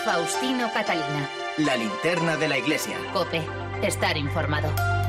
Faustino Catalina. La linterna de la iglesia. COPE. Estar informado.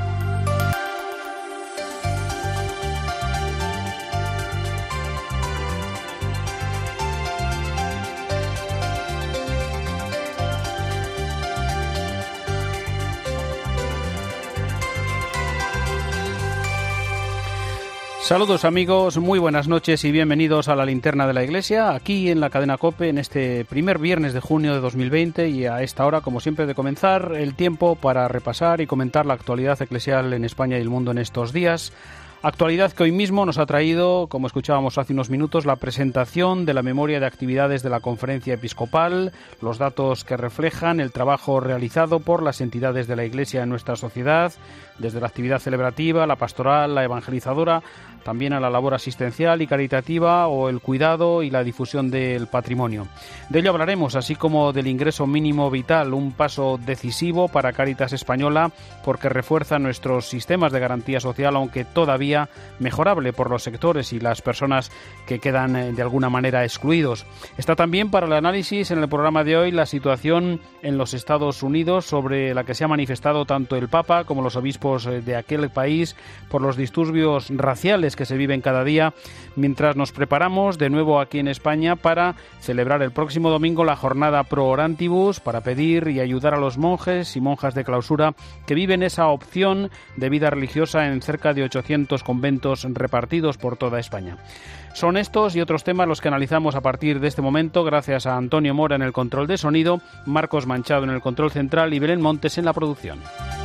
Saludos amigos, muy buenas noches y bienvenidos a la linterna de la iglesia, aquí en la cadena COPE en este primer viernes de junio de 2020 y a esta hora, como siempre, de comenzar el tiempo para repasar y comentar la actualidad eclesial en España y el mundo en estos días. Actualidad que hoy mismo nos ha traído, como escuchábamos hace unos minutos, la presentación de la memoria de actividades de la Conferencia Episcopal, los datos que reflejan el trabajo realizado por las entidades de la Iglesia en nuestra sociedad, desde la actividad celebrativa, la pastoral, la evangelizadora, también a la labor asistencial y caritativa o el cuidado y la difusión del patrimonio. De ello hablaremos, así como del ingreso mínimo vital, un paso decisivo para Cáritas Española porque refuerza nuestros sistemas de garantía social, aunque todavía mejorable por los sectores y las personas que quedan de alguna manera excluidos. Está también para el análisis en el programa de hoy la situación en los Estados Unidos, sobre la que se ha manifestado tanto el Papa como los obispos de aquel país por los disturbios raciales que se viven cada día, mientras nos preparamos de nuevo aquí en España para celebrar el próximo domingo la jornada Pro Orantibus, para pedir y ayudar a los monjes y monjas de clausura que viven esa opción de vida religiosa en cerca de 800 conventos repartidos por toda España. Son estos y otros temas los que analizamos a partir de este momento, gracias a Antonio Mora en el control de sonido, Marcos Manchado en el control central y Belén Montes en la producción.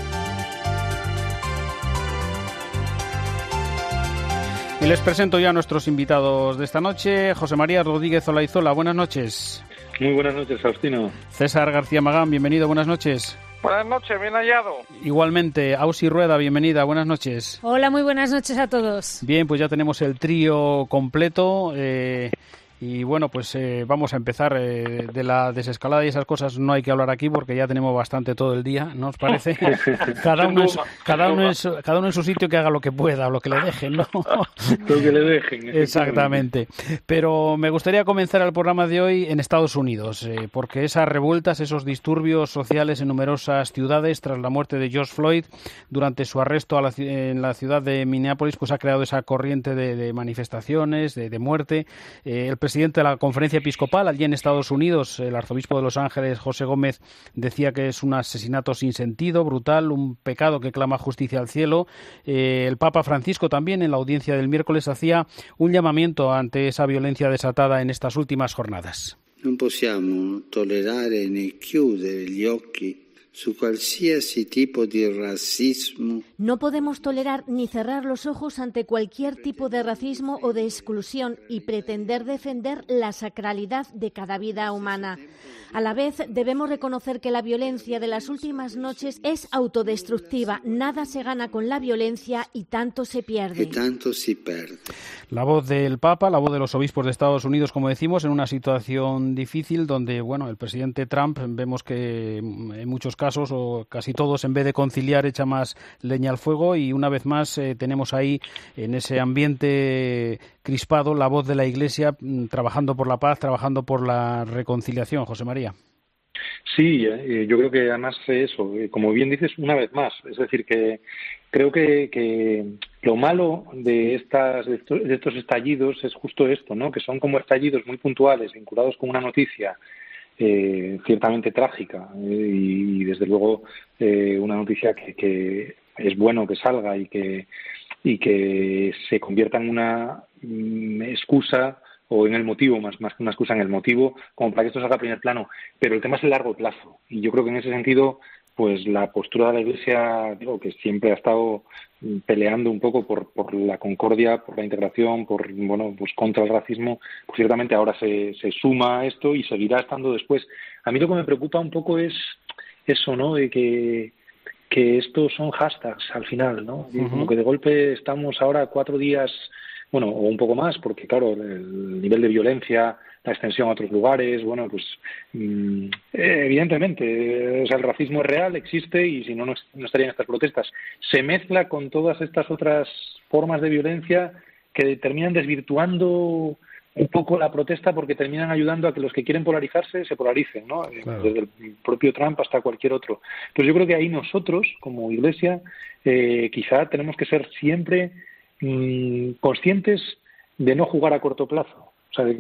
Y les presento ya a nuestros invitados de esta noche. José María Rodríguez Olaizola, buenas noches. Muy buenas noches, Faustino. César García Magán, bienvenido, buenas noches. Buenas noches, bien hallado. Igualmente, Ausi Rueda, bienvenida, buenas noches. Hola, muy buenas noches a todos. Bien, pues ya tenemos el trío completo. Y bueno, pues vamos a empezar. De la desescalada y esas cosas no hay que hablar aquí porque ya tenemos bastante todo el día, ¿no os parece? Cada uno en su sitio, que haga lo que pueda o lo que le dejen, ¿no? Lo que le dejen. Exactamente. Pero me gustaría comenzar el programa de hoy en Estados Unidos, porque esas revueltas, esos disturbios sociales en numerosas ciudades tras la muerte de George Floyd durante su arresto en la ciudad de Minneapolis, pues ha creado esa corriente de manifestaciones, de muerte. El presidente de la Conferencia Episcopal allí en Estados Unidos, el arzobispo de Los Ángeles, José Gómez, decía que es un asesinato sin sentido, brutal, un pecado que clama justicia al cielo. El Papa Francisco también, en la audiencia del miércoles, hacía un llamamiento ante esa violencia desatada en estas últimas jornadas. Non possiamo tollerare né chiudere gli occhi su qualsiasi tipo de racismo. No podemos tolerar ni cerrar los ojos ante cualquier tipo de racismo o de exclusión y pretender defender la sacralidad de cada vida humana. A la vez, debemos reconocer que la violencia de las últimas noches es autodestructiva. Nada se gana con la violencia y tanto se pierde. La voz del Papa, la voz de los obispos de Estados Unidos, como decimos, en una situación difícil donde, bueno, el presidente Trump, vemos que en muchos casos, o casi todos, en vez de conciliar, echa más leña al fuego, y una vez más tenemos ahí, en ese ambiente crispado, la voz de la Iglesia trabajando por la paz, trabajando por la reconciliación. José María. Sí, yo creo que además eso, como bien dices, una vez más, es decir, que creo que lo malo de estos estallidos es justo esto, ¿no? Que son como estallidos muy puntuales, vinculados con una noticia ciertamente trágica y desde luego una noticia que es bueno que salga y que se convierta en una excusa o en el motivo, más que una excusa, en el motivo, como para que esto salga a primer plano. Pero el tema es el largo plazo. Y yo creo que en ese sentido, pues la postura de la Iglesia, digo, que siempre ha estado peleando un poco por la concordia, por la integración, pues contra el racismo, pues ciertamente ahora se suma a esto y seguirá estando después. A mí lo que me preocupa un poco es eso, ¿no? De que estos son hashtags al final, ¿no? Uh-huh. Como que de golpe estamos ahora 4 días, o un poco más, porque claro, el nivel de violencia, la extensión a otros lugares, pues evidentemente, o sea, el racismo es real, existe, y si no estarían estas protestas. Se mezcla con todas estas otras formas de violencia que terminan desvirtuando un poco la protesta porque terminan ayudando a que los que quieren polarizarse se polaricen, ¿no? Claro. Desde el propio Trump hasta cualquier otro. Entonces yo creo que ahí nosotros, como Iglesia, quizá tenemos que ser siempre conscientes de no jugar a corto plazo. O sea, de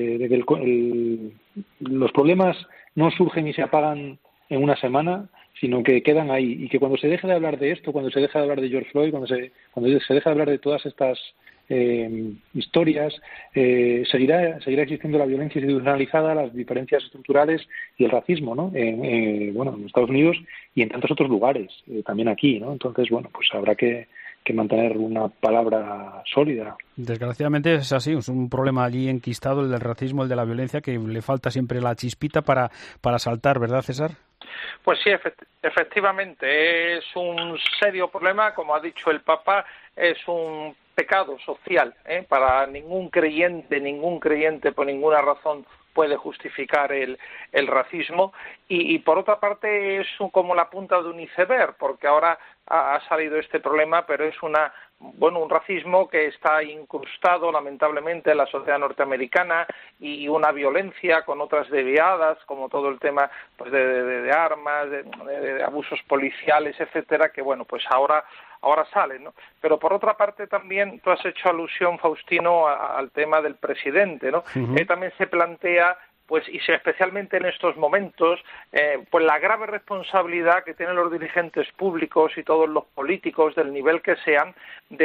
que los problemas no surgen y se apagan en una semana, sino que quedan ahí. Y que cuando se deje de hablar de esto, cuando se deje de hablar de George Floyd, cuando se deje de hablar de todas estas historias, seguirá existiendo la violencia institucionalizada, las diferencias estructurales y el racismo, ¿no? En Estados Unidos y en tantos otros lugares, también aquí, ¿no? Entonces, bueno, pues habrá que mantener una palabra sólida. Desgraciadamente es así, es un problema allí enquistado, el del racismo, el de la violencia, que le falta siempre la chispita para saltar, ¿verdad, César? Pues sí, efectivamente, es un serio problema, como ha dicho el Papa, es un pecado social, para ningún creyente por ninguna razón puede justificar el racismo y por otra parte es como la punta de un iceberg, porque ahora ha salido este problema, pero es un racismo que está incrustado lamentablemente en la sociedad norteamericana y una violencia con otras derivadas, como todo el tema pues de armas, de abusos policiales, etcétera, que bueno, pues ahora salen, ¿no? Pero por otra parte también tú has hecho alusión, Faustino, al tema del presidente, ¿no? Uh-huh. También se plantea pues y especialmente en estos momentos, pues la grave responsabilidad que tienen los dirigentes públicos y todos los políticos del nivel que sean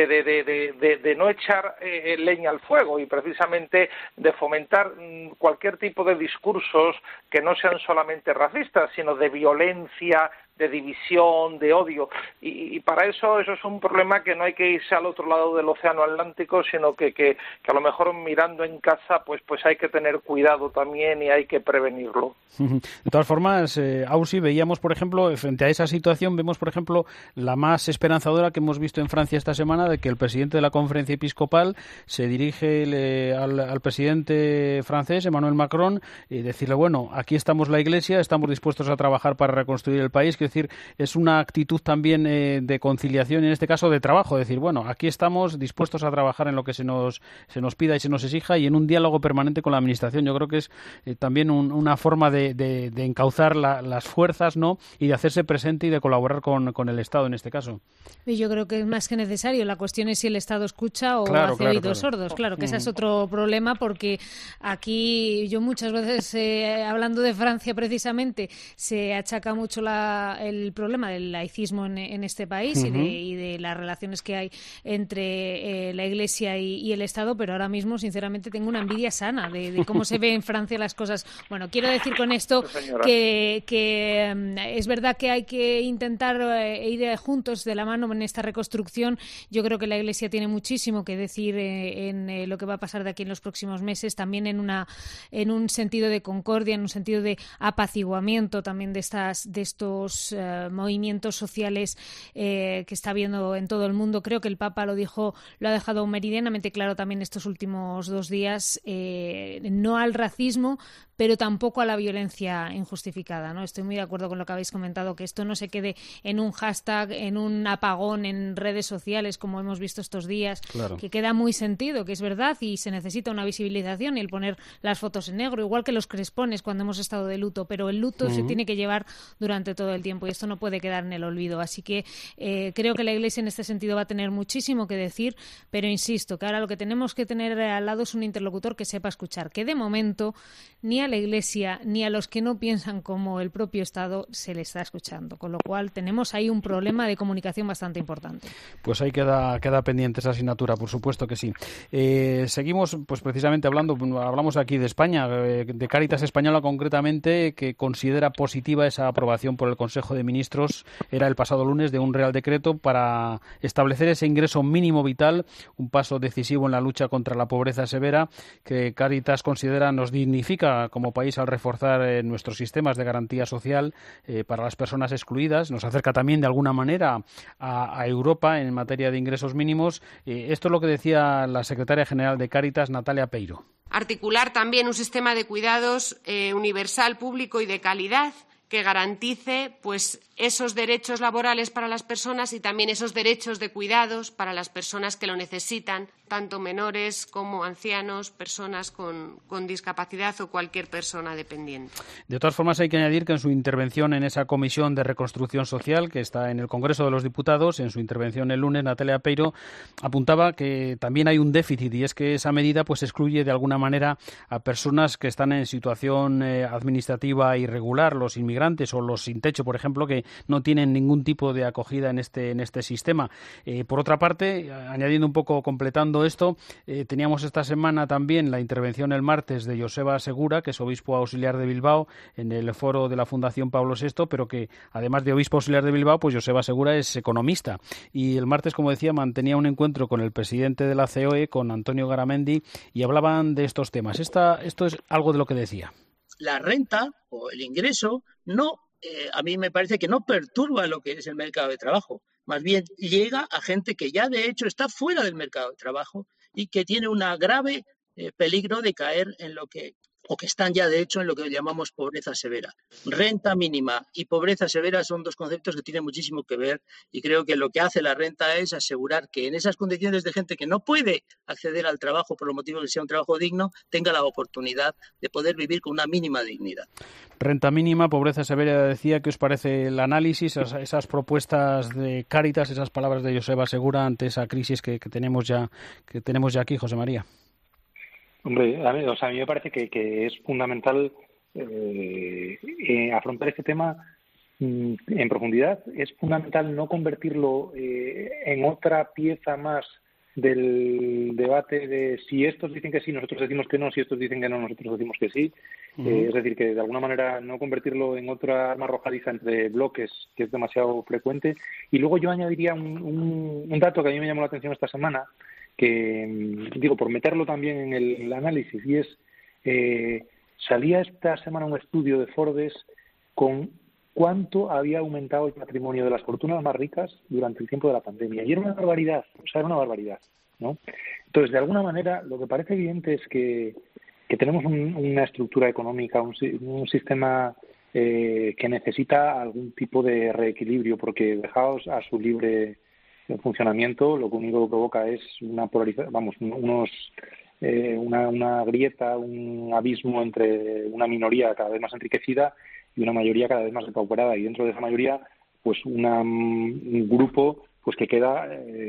de no echar leña al fuego y precisamente de fomentar cualquier tipo de discursos que no sean solamente racistas, sino de violencia, de división, de odio, y para eso es un problema que no hay que irse al otro lado del océano Atlántico, sino que a lo mejor mirando en casa pues hay que tener cuidado también y hay que prevenirlo. De todas formas, Ausi, veíamos, por ejemplo, frente a esa situación, vemos, por ejemplo, la más esperanzadora que hemos visto en Francia esta semana, de que el presidente de la Conferencia Episcopal se dirige al presidente francés, Emmanuel Macron, y decirle, bueno, aquí estamos la Iglesia, estamos dispuestos a trabajar para reconstruir el país, que es decir, es una actitud también de conciliación, en este caso de trabajo, decir, bueno, aquí estamos dispuestos a trabajar en lo que se nos pida y se nos exija y en un diálogo permanente con la Administración. Yo creo que es también una forma de encauzar las fuerzas, ¿no? Y de hacerse presente y de colaborar con el Estado en este caso. Yo creo que es más que necesario. La cuestión es si el Estado escucha o hace oídos sordos. Claro, que ese es otro problema, porque aquí yo muchas veces, hablando de Francia precisamente, se achaca mucho el problema del laicismo en este país y de las relaciones que hay entre la Iglesia y el Estado, pero ahora mismo, sinceramente, tengo una envidia sana de cómo se ve en Francia las cosas. Bueno, quiero decir con esto que es verdad que hay que intentar ir juntos de la mano en esta reconstrucción. Yo creo que la Iglesia tiene muchísimo que decir en lo que va a pasar de aquí en los próximos meses, también en un sentido de concordia, en un sentido de apaciguamiento también de estos movimientos sociales que está habiendo en todo el mundo. Creo que el Papa lo ha dejado meridianamente claro también estos últimos 2 días, no al racismo, pero tampoco a la violencia injustificada, ¿no? Estoy muy de acuerdo con lo que habéis comentado, que esto no se quede en un hashtag, en un apagón en redes sociales, como hemos visto estos días, claro, que queda muy sentido, que es verdad, y se necesita una visibilización y el poner las fotos en negro, igual que los crespones cuando hemos estado de luto, pero el luto se tiene que llevar durante todo el tiempo y esto no puede quedar en el olvido. Así que creo que la Iglesia en este sentido va a tener muchísimo que decir, pero insisto, que ahora lo que tenemos que tener al lado es un interlocutor que sepa escuchar, que de momento ni a la Iglesia ni a los que no piensan como el propio Estado se le está escuchando, con lo cual tenemos ahí un problema de comunicación bastante importante. Pues ahí queda pendiente esa asignatura, por supuesto que sí. Seguimos, pues precisamente hablamos aquí de España, de Cáritas Española concretamente, que considera positiva esa aprobación por el Consejo de Ministros, era el pasado lunes, de un Real Decreto para establecer ese ingreso mínimo vital, un paso decisivo en la lucha contra la pobreza severa, que Cáritas considera nos dignifica como país al reforzar nuestros sistemas de garantía social para las personas excluidas, nos acerca también de alguna manera a Europa en materia de ingresos mínimos. Esto es lo que decía la secretaria general de Cáritas, Natalia Peiro. Articular también un sistema de cuidados universal, público y de calidad que garantice esos derechos laborales para las personas y también esos derechos de cuidados para las personas que lo necesitan, tanto menores como ancianos, personas con discapacidad o cualquier persona dependiente. De todas formas, hay que añadir que en su intervención en esa Comisión de Reconstrucción Social, que está en el Congreso de los Diputados, en su intervención el lunes, Natalia Peiro apuntaba que también hay un déficit, y es que esa medida pues excluye de alguna manera a personas que están en situación administrativa irregular, los inmigrantes o los sin techo, por ejemplo, que no tienen ningún tipo de acogida en este sistema. Por otra parte, añadiendo un poco, completando esto, teníamos esta semana también la intervención el martes de Joseba Segura, que es obispo auxiliar de Bilbao, en el foro de la Fundación Pablo VI, pero que además de obispo auxiliar de Bilbao, pues Joseba Segura es economista. Y el martes, como decía, mantenía un encuentro con el presidente de la COE, con Antonio Garamendi, y hablaban de estos temas. Esto es algo de lo que decía. La renta o el ingreso a mí me parece que no perturba lo que es el mercado de trabajo. Más bien llega a gente que ya de hecho está fuera del mercado de trabajo y que tiene un grave peligro de caer en lo que, o que están ya de hecho en lo que llamamos pobreza severa. Renta mínima y pobreza severa son dos conceptos que tienen muchísimo que ver, y creo que lo que hace la renta es asegurar que en esas condiciones de gente que no puede acceder al trabajo por los motivos de que sea un trabajo digno, tenga la oportunidad de poder vivir con una mínima dignidad. Renta mínima, pobreza severa, decía. ¿Qué os parece el análisis, esas propuestas de Cáritas, esas palabras de Joseba Segura ante esa crisis que tenemos ya aquí, José María? Hombre, a mí me parece que es fundamental afrontar este tema en profundidad. Es fundamental no convertirlo en otra pieza más del debate de si estos dicen que sí, nosotros decimos que no, si estos dicen que no, nosotros decimos que sí. Es decir, que de alguna manera no convertirlo en otra arma arrojadiza entre bloques, que es demasiado frecuente. Y luego yo añadiría un dato que a mí me llamó la atención esta semana, que digo, por meterlo también en el análisis, y es, salía esta semana un estudio de Forbes con cuánto había aumentado el patrimonio de las fortunas más ricas durante el tiempo de la pandemia. Y era una barbaridad, ¿no? Entonces, de alguna manera, lo que parece evidente es que tenemos una estructura económica, un sistema que necesita algún tipo de reequilibrio, porque dejados a su libre funcionamiento, lo único que provoca es una polarización, una grieta, un abismo entre una minoría cada vez más enriquecida y una mayoría cada vez más depauperada, y dentro de esa mayoría pues un grupo pues que queda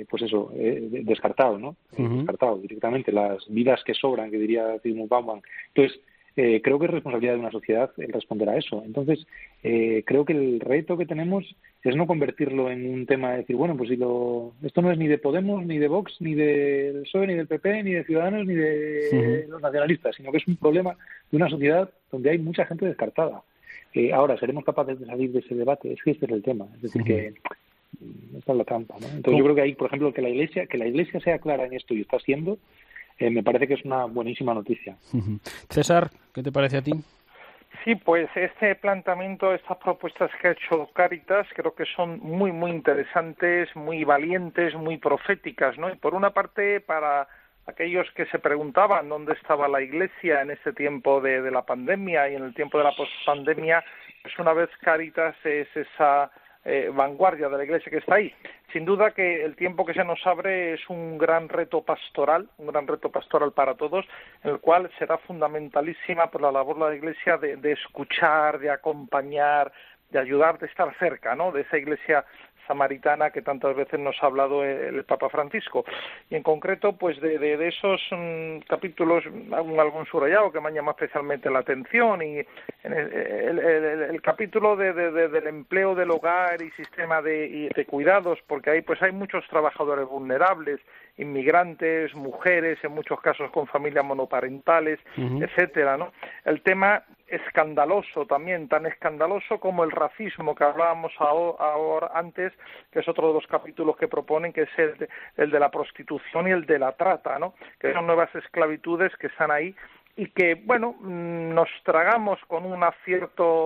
descartado, ¿no? Descartado directamente, las vidas que sobran, que diría Zygmunt Bauman. Entonces, creo que es responsabilidad de una sociedad el responder a eso. Entonces, creo que el reto que tenemos es no convertirlo en un tema de decir, bueno, pues esto no es ni de Podemos, ni de Vox, ni del PSOE, ni del PP, ni de Ciudadanos, ni de los nacionalistas, sino que es un problema de una sociedad donde hay mucha gente descartada. Ahora, ¿seremos capaces de salir de ese debate? Es que este es el tema. Es decir, que esta es la trampa, ¿no? Entonces, yo creo que hay, por ejemplo, que la Iglesia sea clara en esto, y está siendo, me parece que es una buenísima noticia. César, ¿qué te parece a ti? Sí, pues este planteamiento, estas propuestas que ha hecho Cáritas, creo que son muy, muy interesantes, muy valientes, muy proféticas, ¿no? Y por una parte, para aquellos que se preguntaban dónde estaba la Iglesia en este tiempo de la pandemia y en el tiempo de la pospandemia, pues una vez Cáritas es esa vanguardia de la Iglesia que está ahí. Sin duda que el tiempo que se nos abre es un gran reto pastoral para todos, en el cual será fundamentalísima por la labor de la Iglesia de escuchar, de acompañar, de ayudar, de estar cerca, ¿no?, de esa Iglesia samaritana que tantas veces nos ha hablado el Papa Francisco. Y en concreto, pues de esos capítulos, algún subrayado que me han llamado especialmente la atención, y en el capítulo del empleo del hogar y sistema de cuidados, porque ahí pues hay muchos trabajadores vulnerables, inmigrantes, mujeres, en muchos casos con familias monoparentales, etcétera, ¿no? El tema escandaloso también, tan escandaloso como el racismo que hablábamos ahora antes, que es otro de los capítulos que proponen, que es el de la prostitución y el de la trata, ¿no? Que son nuevas esclavitudes que están ahí y que, bueno, nos tragamos con un cierto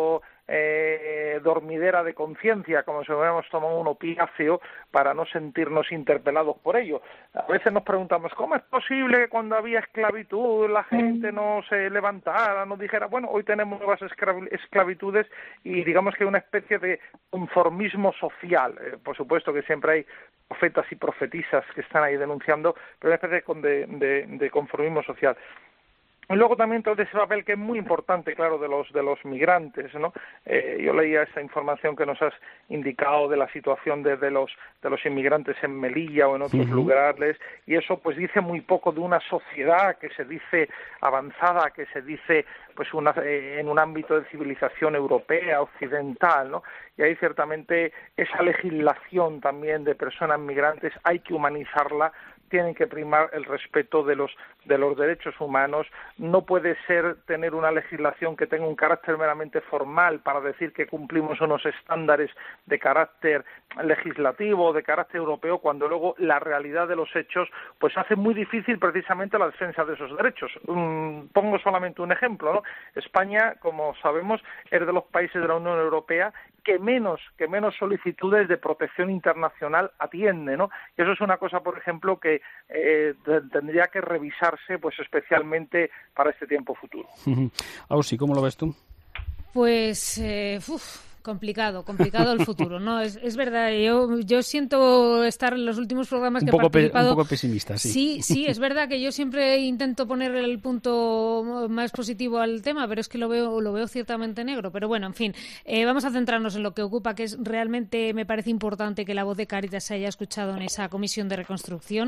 dormidera de conciencia, como si hubiéramos tomado un opiáceo para no sentirnos interpelados por ello. A veces nos preguntamos, ¿cómo es posible que cuando había esclavitud la gente no se levantara, no dijera, bueno, hoy tenemos nuevas esclavitudes y digamos que hay una especie de conformismo social? Por supuesto que siempre hay profetas y profetisas que están ahí denunciando, pero una especie de conformismo social. Y luego también todo ese papel que es muy importante, claro, de los migrantes, ¿no? Yo leía esa información que nos has indicado de la situación de los inmigrantes en Melilla o en otros lugares, y eso pues dice muy poco de una sociedad que se dice avanzada, que se dice pues en un ámbito de civilización europea, occidental, ¿no? Y ahí ciertamente esa legislación también de personas migrantes hay que humanizarla, tienen que primar el respeto de los derechos humanos. No puede ser tener una legislación que tenga un carácter meramente formal para decir que cumplimos unos estándares de carácter legislativo, de carácter europeo, cuando luego la realidad de los hechos pues hace muy difícil precisamente la defensa de esos derechos. Pongo solamente un ejemplo, ¿no? España, como sabemos, es de los países de la Unión Europea que menos solicitudes de protección internacional atiende, ¿no? Y eso es una cosa, por ejemplo, que tendría que revisarse, pues especialmente para este tiempo futuro. Ausi, ¿cómo lo ves tú? Pues, complicado el futuro, ¿no? Es verdad, yo siento estar en los últimos programas que he participado... Un poco pesimista, sí. Sí, es verdad que yo siempre intento poner el punto más positivo al tema, pero es que lo veo ciertamente negro. Pero bueno, en fin, vamos a centrarnos en lo que ocupa, que es realmente, me parece importante que la voz de Cáritas se haya escuchado en esa comisión de reconstrucción,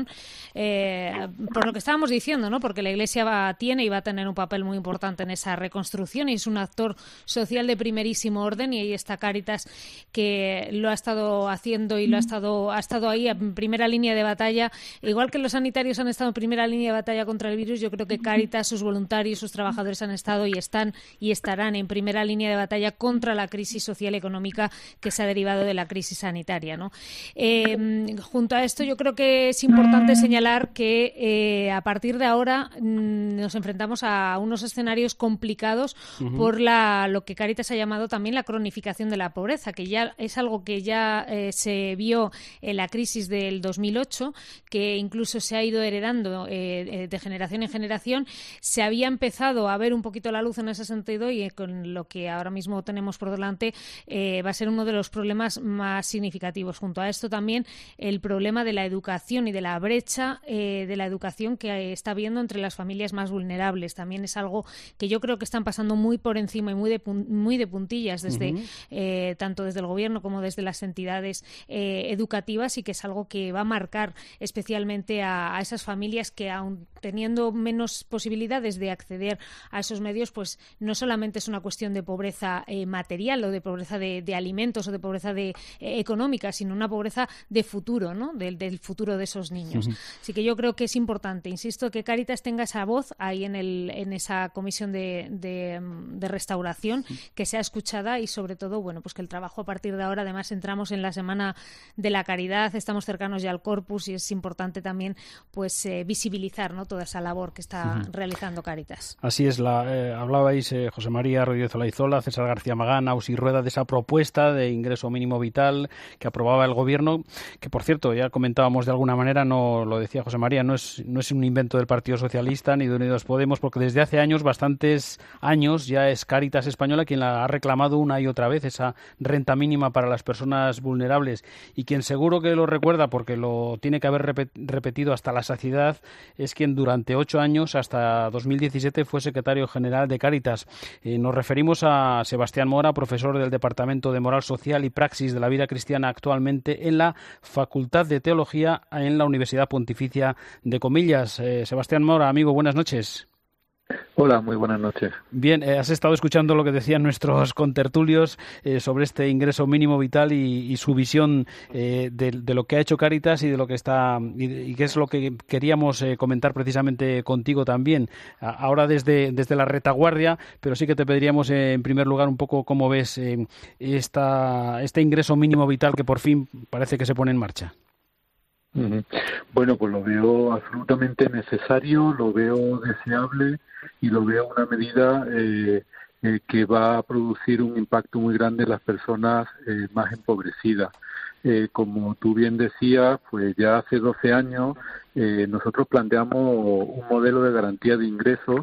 por lo que estábamos diciendo, ¿no? Porque la Iglesia tiene y va a tener un papel muy importante en esa reconstrucción y es un actor social de primerísimo orden, y ahí está Cáritas, que lo ha estado haciendo y ha estado ahí en primera línea de batalla. Igual que los sanitarios han estado en primera línea de batalla contra el virus, yo creo que Cáritas, sus voluntarios, sus trabajadores han estado y están y estarán en primera línea de batalla contra la crisis social y económica que se ha derivado de la crisis sanitaria, ¿no? Junto a esto, yo creo que es importante señalar que a partir de ahora nos enfrentamos a unos escenarios complicados por lo que Cáritas ha llamado también la cronificación de la pobreza, que ya es algo que ya se vio en la crisis del 2008, que incluso se ha ido heredando de generación en generación. Se había empezado a ver un poquito la luz en ese sentido, y con lo que ahora mismo tenemos por delante va a ser uno de los problemas más significativos. Junto a esto también el problema de la educación y de la brecha de la educación que está habiendo entre las familias más vulnerables. También es algo que yo creo que están pasando muy por encima y muy de puntillas desde tanto desde el gobierno como desde las entidades educativas, y que es algo que va a marcar especialmente a esas familias que, aun teniendo menos posibilidades de acceder a esos medios, pues no solamente es una cuestión de pobreza material o de pobreza de alimentos o de pobreza económica, sino una pobreza de futuro, ¿no? Del futuro de esos niños. Así que yo creo que es importante, insisto, que Cáritas tenga esa voz ahí en esa comisión de restauración, que sea escuchada, y sobre todo, bueno, pues que el trabajo a partir de ahora, además entramos en la Semana de la Caridad, estamos cercanos ya al Corpus, y es importante también pues visibilizar, ¿no?, toda esa labor que está realizando Cáritas. Así es, hablabais José María Rodríguez Olaizola, César García Magán, Ausi Rueda, de esa propuesta de ingreso mínimo vital que aprobaba el gobierno, que por cierto, ya comentábamos de alguna manera, no lo decía José María, no es un invento del Partido Socialista ni de Unidos Podemos, porque desde hace bastantes años, ya es Cáritas Española quien la ha reclamado una y otra vez, esa renta mínima para las personas vulnerables, y quien seguro que lo recuerda, porque lo tiene que haber repetido hasta la saciedad, es quien durante 8 años, hasta 2017, fue secretario general de Cáritas. Nos referimos a Sebastián Mora, profesor del Departamento de Moral Social y Praxis de la Vida Cristiana, actualmente en la Facultad de Teología en la Universidad Pontificia de Comillas. Sebastián Mora, amigo, buenas noches. Hola, muy buenas noches. Bien, has estado escuchando lo que decían nuestros contertulios sobre este ingreso mínimo vital y su visión de lo que ha hecho Cáritas y de lo que está y qué es lo que queríamos comentar precisamente contigo también. Ahora desde la retaguardia, pero sí que te pediríamos en primer lugar un poco cómo ves este ingreso mínimo vital que por fin parece que se pone en marcha. Bueno, pues lo veo absolutamente necesario, lo veo deseable y lo veo una medida que va a producir un impacto muy grande en las personas más empobrecidas. Como tú bien decías, pues ya hace 12 años nosotros planteamos un modelo de garantía de ingresos,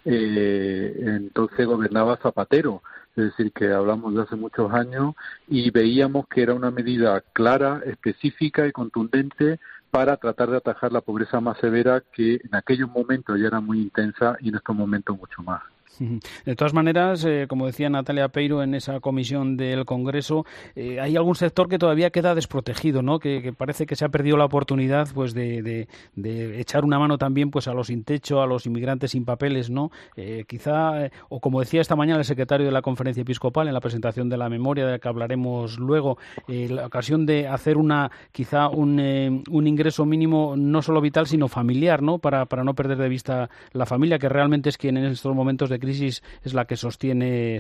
entonces gobernaba Zapatero, es decir, que hablamos de hace muchos años y veíamos que era una medida clara, específica y contundente para tratar de atajar la pobreza más severa, que en aquellos momentos ya era muy intensa y en estos momentos mucho más. De todas maneras, como decía Natalia Peiro en esa comisión del Congreso, hay algún sector que todavía queda desprotegido, ¿no? Que parece que se ha perdido la oportunidad, pues, de echar una mano también, pues, a los sin techo, a los inmigrantes sin papeles, ¿no? Quizá, o como decía esta mañana el secretario de la Conferencia Episcopal en la presentación de la memoria, de la que hablaremos luego, la ocasión de hacer quizá un ingreso mínimo no solo vital, sino familiar, ¿no? Para no perder de vista la familia, que realmente es quien en estos momentos de crisis es la que sostiene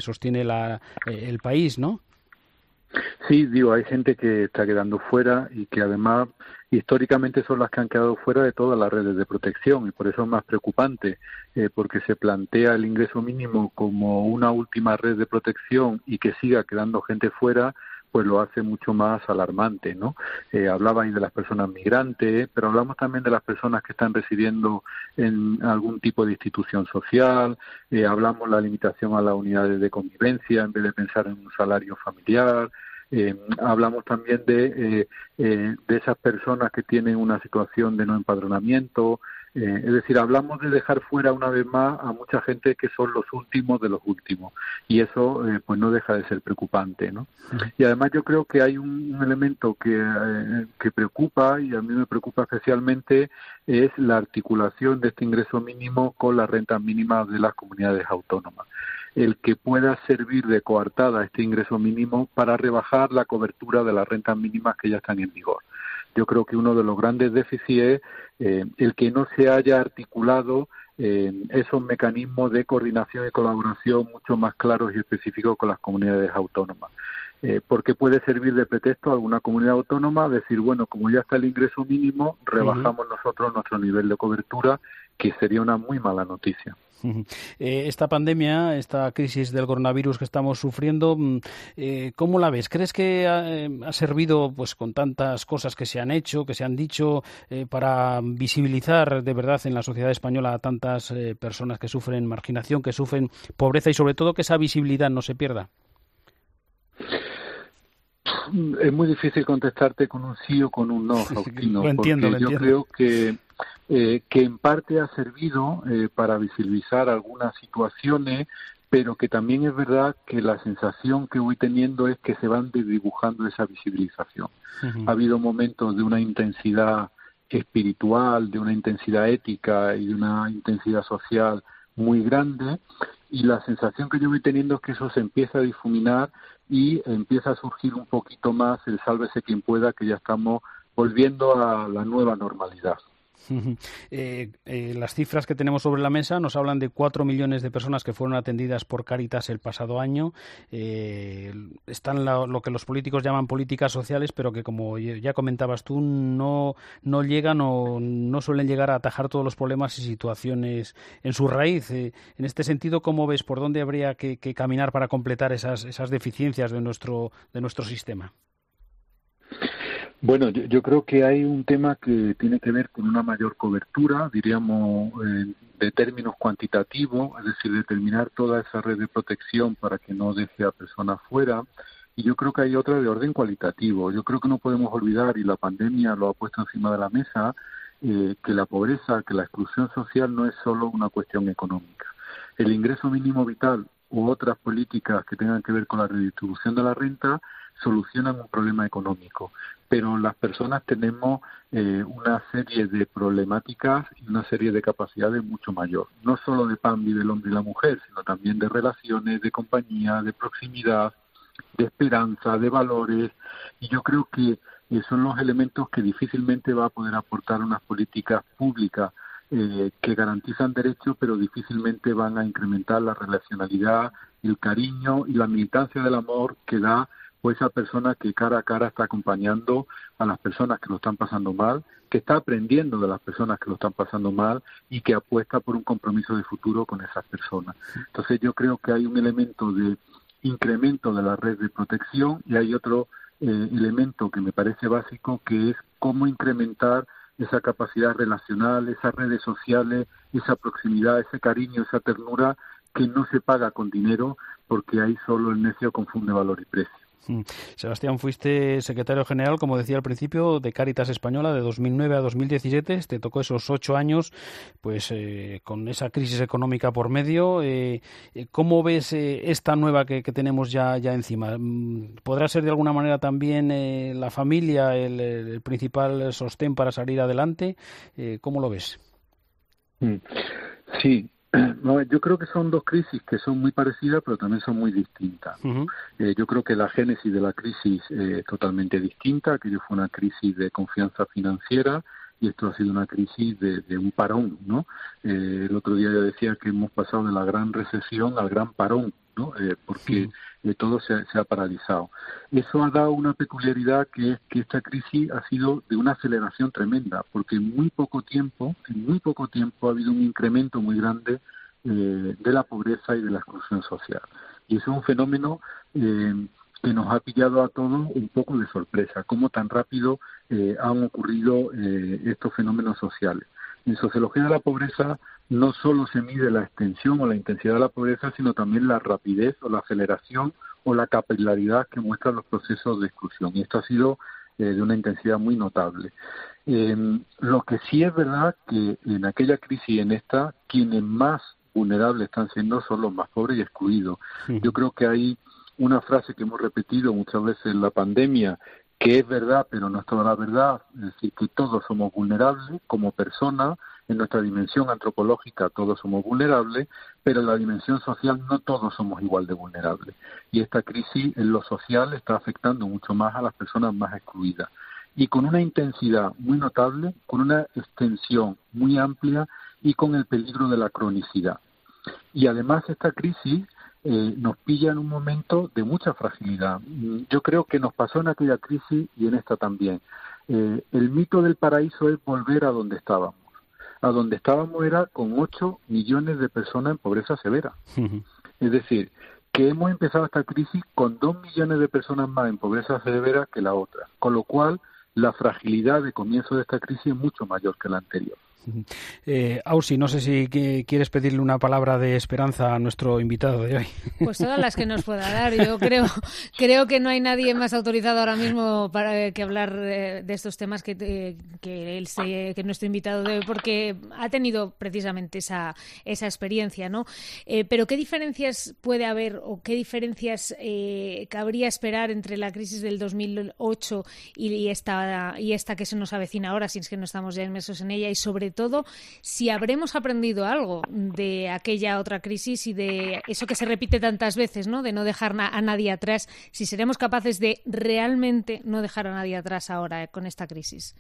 el país, ¿no? Sí, hay gente que está quedando fuera y que además históricamente son las que han quedado fuera de todas las redes de protección, y por eso es más preocupante, porque se plantea el ingreso mínimo como una última red de protección y que siga quedando gente fuera, pues lo hace mucho más alarmante, ¿no? Hablaba ahí de las personas migrantes, pero hablamos también de las personas que están residiendo en algún tipo de institución social, hablamos la limitación a las unidades de convivencia en vez de pensar en un salario familiar, hablamos también de esas personas que tienen una situación de no empadronamiento, es decir, hablamos de dejar fuera una vez más a mucha gente que son los últimos de los últimos, y eso pues no deja de ser preocupante, ¿no? Y además yo creo que hay un elemento que preocupa, y a mí me preocupa especialmente, es la articulación de este ingreso mínimo con las rentas mínimas de las comunidades autónomas. El que pueda servir de coartada este ingreso mínimo para rebajar la cobertura de las rentas mínimas que ya están en vigor. Yo creo que uno de los grandes déficits es el que no se haya articulado esos mecanismos de coordinación y colaboración mucho más claros y específicos con las comunidades autónomas. Porque puede servir de pretexto a alguna comunidad autónoma decir, bueno, como ya está el ingreso mínimo, rebajamos nosotros nuestro nivel de cobertura, que sería una muy mala noticia. Esta pandemia, esta crisis del coronavirus que estamos sufriendo, ¿cómo la ves? ¿Crees que ha servido, pues, con tantas cosas que se han hecho, que se han dicho, para visibilizar de verdad en la sociedad española a tantas personas que sufren marginación, que sufren pobreza, y sobre todo que esa visibilidad no se pierda? Es muy difícil contestarte con un sí o con un no, Faustino, lo entiendo. Yo creo que en parte ha servido para visibilizar algunas situaciones, pero que también es verdad que la sensación que voy teniendo es que se van desdibujando esa visibilización. Ha habido momentos de una intensidad espiritual, de una intensidad ética y de una intensidad social muy grande, y la sensación que yo voy teniendo es que eso se empieza a difuminar y empieza a surgir un poquito más el sálvese quien pueda, que ya estamos volviendo a la nueva normalidad. Las cifras que tenemos sobre la mesa nos hablan de 4 millones de personas que fueron atendidas por Cáritas el pasado año. Están lo que los políticos llaman políticas sociales, pero que, como ya comentabas tú, no llegan o no suelen llegar a atajar todos los problemas y situaciones en su raíz. En este sentido, ¿cómo ves por dónde habría que caminar para completar esas deficiencias de nuestro sistema? Bueno, yo creo que hay un tema que tiene que ver con una mayor cobertura, diríamos, de términos cuantitativos, es decir, determinar toda esa red de protección para que no deje a personas fuera. Y yo creo que hay otra de orden cualitativo. Yo creo que no podemos olvidar, y la pandemia lo ha puesto encima de la mesa, que la pobreza, que la exclusión social no es solo una cuestión económica. El ingreso mínimo vital u otras políticas que tengan que ver con la redistribución de la renta solucionan un problema económico, pero las personas tenemos una serie de problemáticas y una serie de capacidades mucho mayor. No solo de pan vive el hombre y la mujer, sino también de relaciones, de compañía, de proximidad, de esperanza, de valores, y yo creo que son los elementos que difícilmente va a poder aportar unas políticas públicas que garantizan derechos, pero difícilmente van a incrementar la relacionalidad, el cariño y la militancia del amor que da o esa persona que cara a cara está acompañando a las personas que lo están pasando mal, que está aprendiendo de las personas que lo están pasando mal y que apuesta por un compromiso de futuro con esas personas. Entonces yo creo que hay un elemento de incremento de la red de protección y hay otro elemento que me parece básico, que es cómo incrementar esa capacidad relacional, esas redes sociales, esa proximidad, ese cariño, esa ternura que no se paga con dinero, porque ahí solo el necio confunde valor y precio. Sebastián, fuiste secretario general, como decía al principio, de Cáritas Española de 2009 a 2017. Te tocó esos 8 años, pues con esa crisis económica por medio. ¿Cómo ves esta nueva que tenemos ya encima? ¿Podrá ser de alguna manera también la familia el principal sostén para salir adelante? ¿Cómo lo ves? Sí. No, yo creo que son dos crisis que son muy parecidas, pero también son muy distintas. Uh-huh. Yo creo que la génesis de la crisis es totalmente distinta. Aquello fue una crisis de confianza financiera y esto ha sido una crisis de un parón, ¿no? El otro día yo decía que hemos pasado de la gran recesión al gran parón, ¿no? Porque todo se ha paralizado. Eso ha dado una peculiaridad, que es que esta crisis ha sido de una aceleración tremenda, porque en muy poco tiempo ha habido un incremento muy grande de la pobreza y de la exclusión social. Y eso es un fenómeno que nos ha pillado a todos un poco de sorpresa, cómo tan rápido han ocurrido estos fenómenos sociales. En sociología de la pobreza no solo se mide la extensión o la intensidad de la pobreza, sino también la rapidez o la aceleración o la capilaridad que muestran los procesos de exclusión. Y esto ha sido de una intensidad muy notable. Lo que sí es verdad que en aquella crisis y en esta, quienes más vulnerables están siendo son los más pobres y excluidos. Sí. Yo creo que hay una frase que hemos repetido muchas veces en la pandemia, que es verdad, pero no es toda la verdad, es decir, que todos somos vulnerables como personas, en nuestra dimensión antropológica todos somos vulnerables, pero en la dimensión social no todos somos igual de vulnerables. Y esta crisis en lo social está afectando mucho más a las personas más excluidas. Y con una intensidad muy notable, con una extensión muy amplia y con el peligro de la cronicidad. Y además esta crisis nos pilla en un momento de mucha fragilidad. Yo creo que nos pasó en aquella crisis y en esta también. El mito del paraíso es volver a donde estábamos. A donde estábamos era con 8 millones de personas en pobreza severa. Uh-huh. Es decir, que hemos empezado esta crisis con 2 millones de personas más en pobreza severa que la otra. Con lo cual, la fragilidad de comienzo de esta crisis es mucho mayor que la anterior. Ausi, no sé si quieres pedirle una palabra de esperanza a nuestro invitado de hoy. Pues todas las que nos pueda dar. Yo creo que no hay nadie más autorizado ahora mismo para que hablar de estos temas que nuestro invitado de hoy, porque ha tenido precisamente esa experiencia, ¿no? Pero ¿qué diferencias puede haber o qué diferencias cabría esperar entre la crisis del 2008 y esta que se nos avecina ahora, si es que no estamos ya inmersos en ella, y sobre todo si habremos aprendido algo de aquella otra crisis y de eso que se repite tantas veces, ¿no? De no dejar a nadie atrás, si seremos capaces de realmente no dejar a nadie atrás ahora con esta crisis.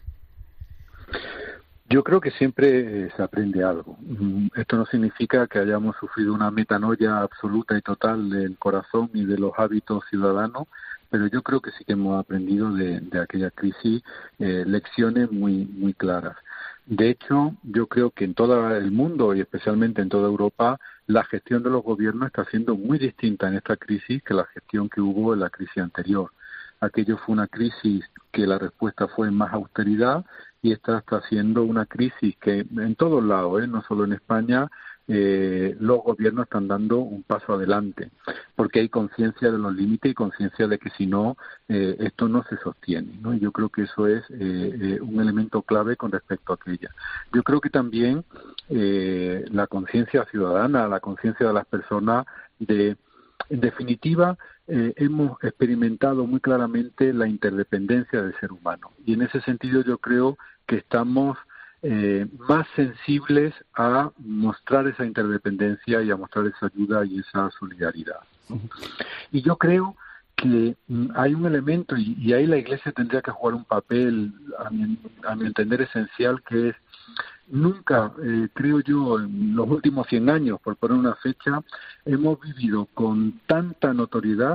Yo creo que siempre se aprende algo. Esto no significa que hayamos sufrido una metanoia absoluta y total del corazón y de los hábitos ciudadanos, pero yo creo que sí que hemos aprendido de aquella crisis lecciones muy, muy claras. De hecho, yo creo que en todo el mundo y especialmente en toda Europa, la gestión de los gobiernos está siendo muy distinta en esta crisis que la gestión que hubo en la crisis anterior. Aquello fue una crisis que la respuesta fue más austeridad y esta está siendo una crisis que en todos lados, no solo en España, los gobiernos están dando un paso adelante, porque hay conciencia de los límites y conciencia de que si no, esto no se sostiene, ¿no? Y yo creo que eso es un elemento clave con respecto a aquella. Yo creo que también la conciencia ciudadana, la conciencia de las personas, en definitiva, hemos experimentado muy claramente la interdependencia del ser humano. Y en ese sentido yo creo que estamos más sensibles a mostrar esa interdependencia y a mostrar esa ayuda y esa solidaridad. Y yo creo que hay un elemento, y ahí la Iglesia tendría que jugar un papel, a mi entender, esencial, que es nunca, creo yo, en los últimos 100 años, por poner una fecha, hemos vivido con tanta notoriedad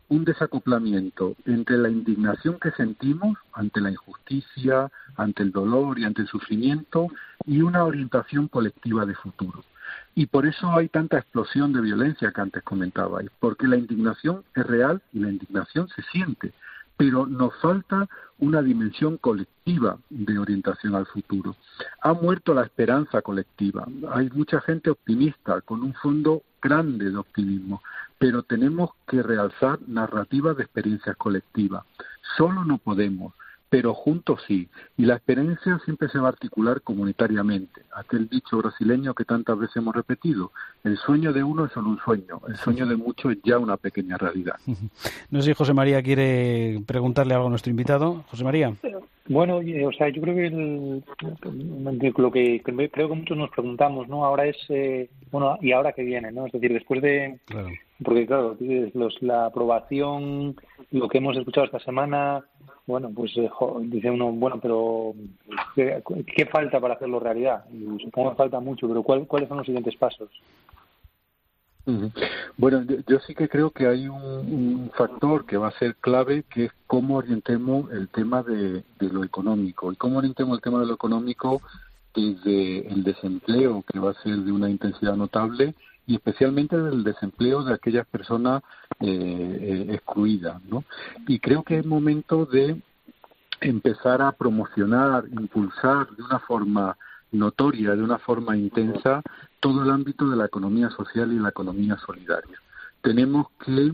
un desacoplamiento entre la indignación que sentimos ante la injusticia, ante el dolor y ante el sufrimiento y una orientación colectiva de futuro. Y por eso hay tanta explosión de violencia que antes comentabais, porque la indignación es real y la indignación se siente, pero nos falta una dimensión colectiva de orientación al futuro. Ha muerto la esperanza colectiva. Hay mucha gente optimista, con un fondo grande de optimismo, pero tenemos que realzar narrativas de experiencias colectivas. Solo no podemos, pero juntos sí. Y la experiencia siempre se va a articular comunitariamente. Aquel dicho brasileño que tantas veces hemos repetido: el sueño de uno es solo un sueño, el sueño de muchos es ya una pequeña realidad. No sé si José María quiere preguntarle algo a nuestro invitado. José María. Bueno, o sea, yo creo que lo que creo que muchos nos preguntamos, ¿no? Ahora es, bueno, ¿y ahora qué viene, no? Es decir, después de... Claro. Porque, claro, la aprobación, lo que hemos escuchado esta semana, bueno, pues dice uno, bueno, pero ¿qué falta para hacerlo realidad? Y supongo que falta mucho, pero ¿cuáles son los siguientes pasos? Bueno, yo sí que creo que hay un factor que va a ser clave, que es cómo orientemos el tema de lo económico. Y cómo orientemos el tema de lo económico desde el desempleo, que va a ser de una intensidad notable, y especialmente del desempleo de aquellas personas excluidas, ¿no? Y creo que es momento de empezar a promocionar, impulsar de una forma notoria, de una forma intensa, todo el ámbito de la economía social y la economía solidaria. Tenemos que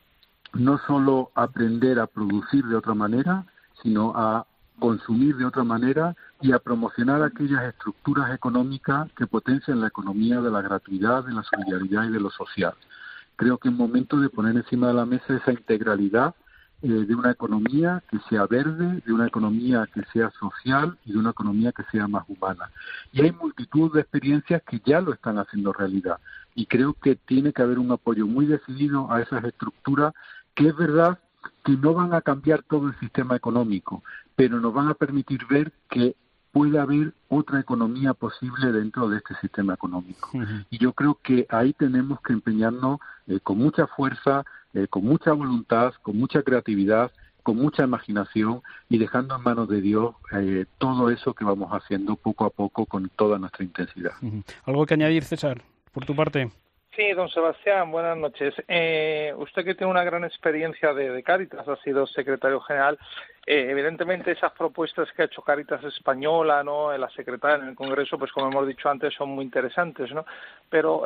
no solo aprender a producir de otra manera, sino a consumir de otra manera y a promocionar aquellas estructuras económicas que potencian la economía de la gratuidad, de la solidaridad y de lo social. Creo que es momento de poner encima de la mesa esa integralidad de una economía que sea verde, de una economía que sea social y de una economía que sea más humana. Y hay multitud de experiencias que ya lo están haciendo realidad. Y creo que tiene que haber un apoyo muy decidido a esas estructuras, que es verdad que no van a cambiar todo el sistema económico, pero nos van a permitir ver que puede haber otra economía posible dentro de este sistema económico. Y yo creo que ahí tenemos que empeñarnos con mucha fuerza, con mucha voluntad, con mucha creatividad, con mucha imaginación y dejando en manos de Dios todo eso que vamos haciendo poco a poco con toda nuestra intensidad. ¿Algo que añadir, César, por tu parte? Sí, don Sebastián, buenas noches. Usted, que tiene una gran experiencia de Cáritas, ha sido secretario general. Evidentemente esas propuestas que ha hecho Cáritas Española, ¿no?, en la secretaria en el Congreso, pues como hemos dicho antes, son muy interesantes, ¿no? Pero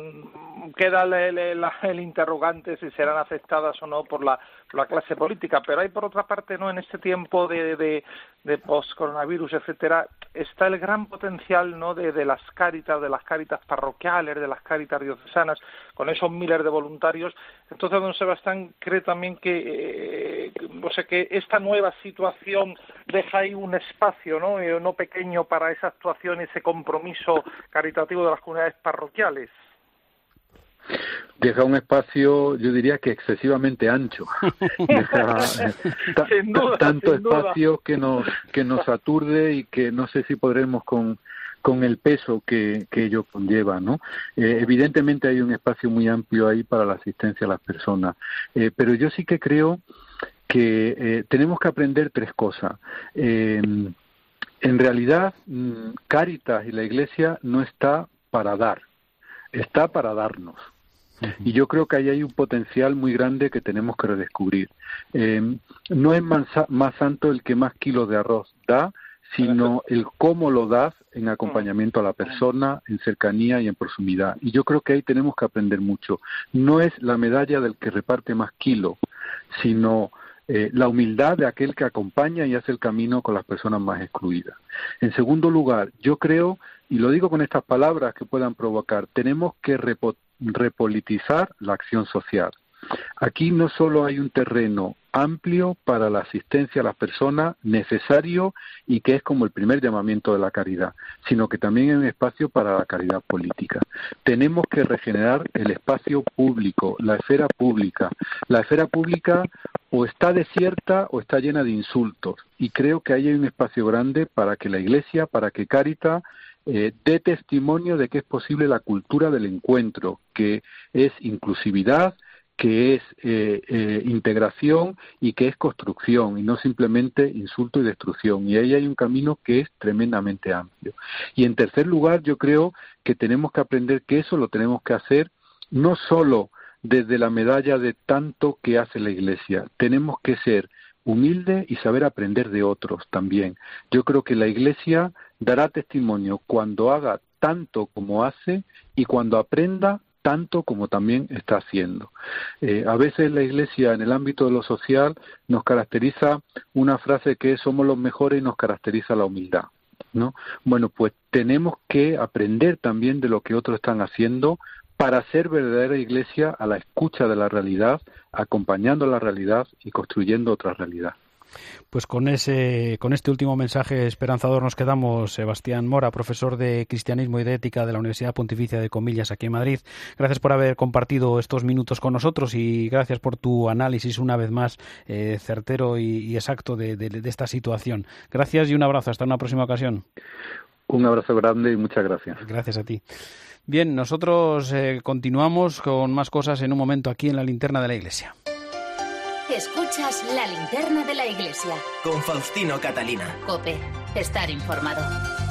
queda el interrogante si serán aceptadas o no por la clase política. Pero hay, por otra parte, ¿no?, en este tiempo de post-coronavirus, etcétera, está el gran potencial, ¿no?, de las Cáritas, de las Cáritas parroquiales, de las Cáritas diocesanas, con esos miles de voluntarios. Entonces, don Sebastián cree también que esta nueva situación deja ahí un espacio, no pequeño, para esa actuación, ese compromiso caritativo de las comunidades parroquiales. Deja un espacio, yo diría que excesivamente ancho. Deja tanto espacio que nos aturde y que no sé si podremos con el peso que ello conlleva, ¿no? Evidentemente hay un espacio muy amplio ahí para la asistencia a las personas, pero yo sí que creo que tenemos que aprender tres cosas. En realidad, Cáritas y la Iglesia no está para dar, está para darnos. Y yo creo que ahí hay un potencial muy grande que tenemos que redescubrir. No es más santo el que más kilos de arroz da, sino el cómo lo das en acompañamiento a la persona, en cercanía y en proximidad. Y yo creo que ahí tenemos que aprender mucho. No es la medalla del que reparte más kilos, sino la humildad de aquel que acompaña y hace el camino con las personas más excluidas. En segundo lugar, yo creo, y lo digo con estas palabras que puedan provocar, tenemos que repolitizar la acción social. Aquí no solo hay un terreno amplio para la asistencia a las personas, necesario y que es como el primer llamamiento de la caridad, sino que también hay un espacio para la caridad política. Tenemos que regenerar el espacio público, la esfera pública. La esfera pública o está desierta o está llena de insultos, y creo que ahí hay un espacio grande para que la Iglesia, para que Cáritas dé testimonio de que es posible la cultura del encuentro, que es inclusividad, que es integración y que es construcción y no simplemente insulto y destrucción. Y ahí hay un camino que es tremendamente amplio. Y en tercer lugar, yo creo que tenemos que aprender que eso lo tenemos que hacer no solo desde la medalla de tanto que hace la Iglesia. Tenemos que ser humildes y saber aprender de otros también. Yo creo que la Iglesia dará testimonio cuando haga tanto como hace y cuando aprenda tanto como también está haciendo. A veces la Iglesia en el ámbito de lo social nos caracteriza una frase que es somos los mejores y nos caracteriza la humildad, ¿no? Bueno, pues tenemos que aprender también de lo que otros están haciendo para ser verdadera Iglesia a la escucha de la realidad, acompañando la realidad y construyendo otra realidad. Pues con este último mensaje esperanzador nos quedamos. Sebastián Mora, profesor de Cristianismo y de Ética de la Universidad Pontificia de Comillas aquí en Madrid. Gracias por haber compartido estos minutos con nosotros y gracias por tu análisis una vez más certero y exacto de esta situación. Gracias y un abrazo. Hasta una próxima ocasión. Un abrazo grande y muchas gracias. Gracias a ti. Bien, nosotros continuamos con más cosas en un momento aquí en la Linterna de la Iglesia. Escuchas la Linterna de la Iglesia. Con Faustino Catalina. COPE. Estar informado.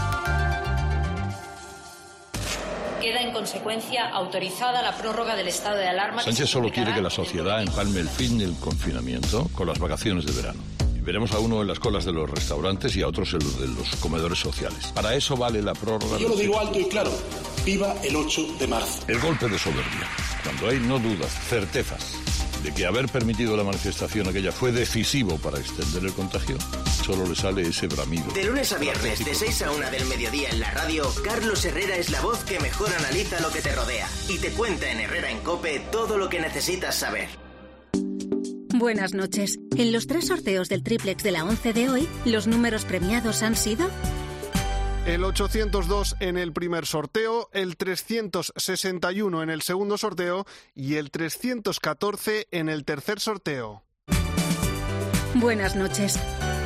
Queda en consecuencia autorizada la prórroga del estado de alarma. Sánchez solo quiere que la sociedad empalme el fin del confinamiento con las vacaciones de verano. Y veremos a uno en las colas de los restaurantes y a otros en los de los comedores sociales. Para eso vale la prórroga. Yo lo digo alto y claro. Viva el 8 de marzo. El golpe de soberbia. Cuando hay no dudas, certezas de que haber permitido la manifestación aquella fue decisivo para extender el contagio, solo le sale ese bramido. De lunes a viernes, de 6 a 1 del mediodía en la radio, Carlos Herrera es la voz que mejor analiza lo que te rodea y te cuenta en Herrera en COPE todo lo que necesitas saber. Buenas noches. En los 3 sorteos del triplex de la 11 de hoy, ¿los números premiados han sido? El 802 en el primer sorteo, el 361 en el segundo sorteo y el 314 en el tercer sorteo. Buenas noches.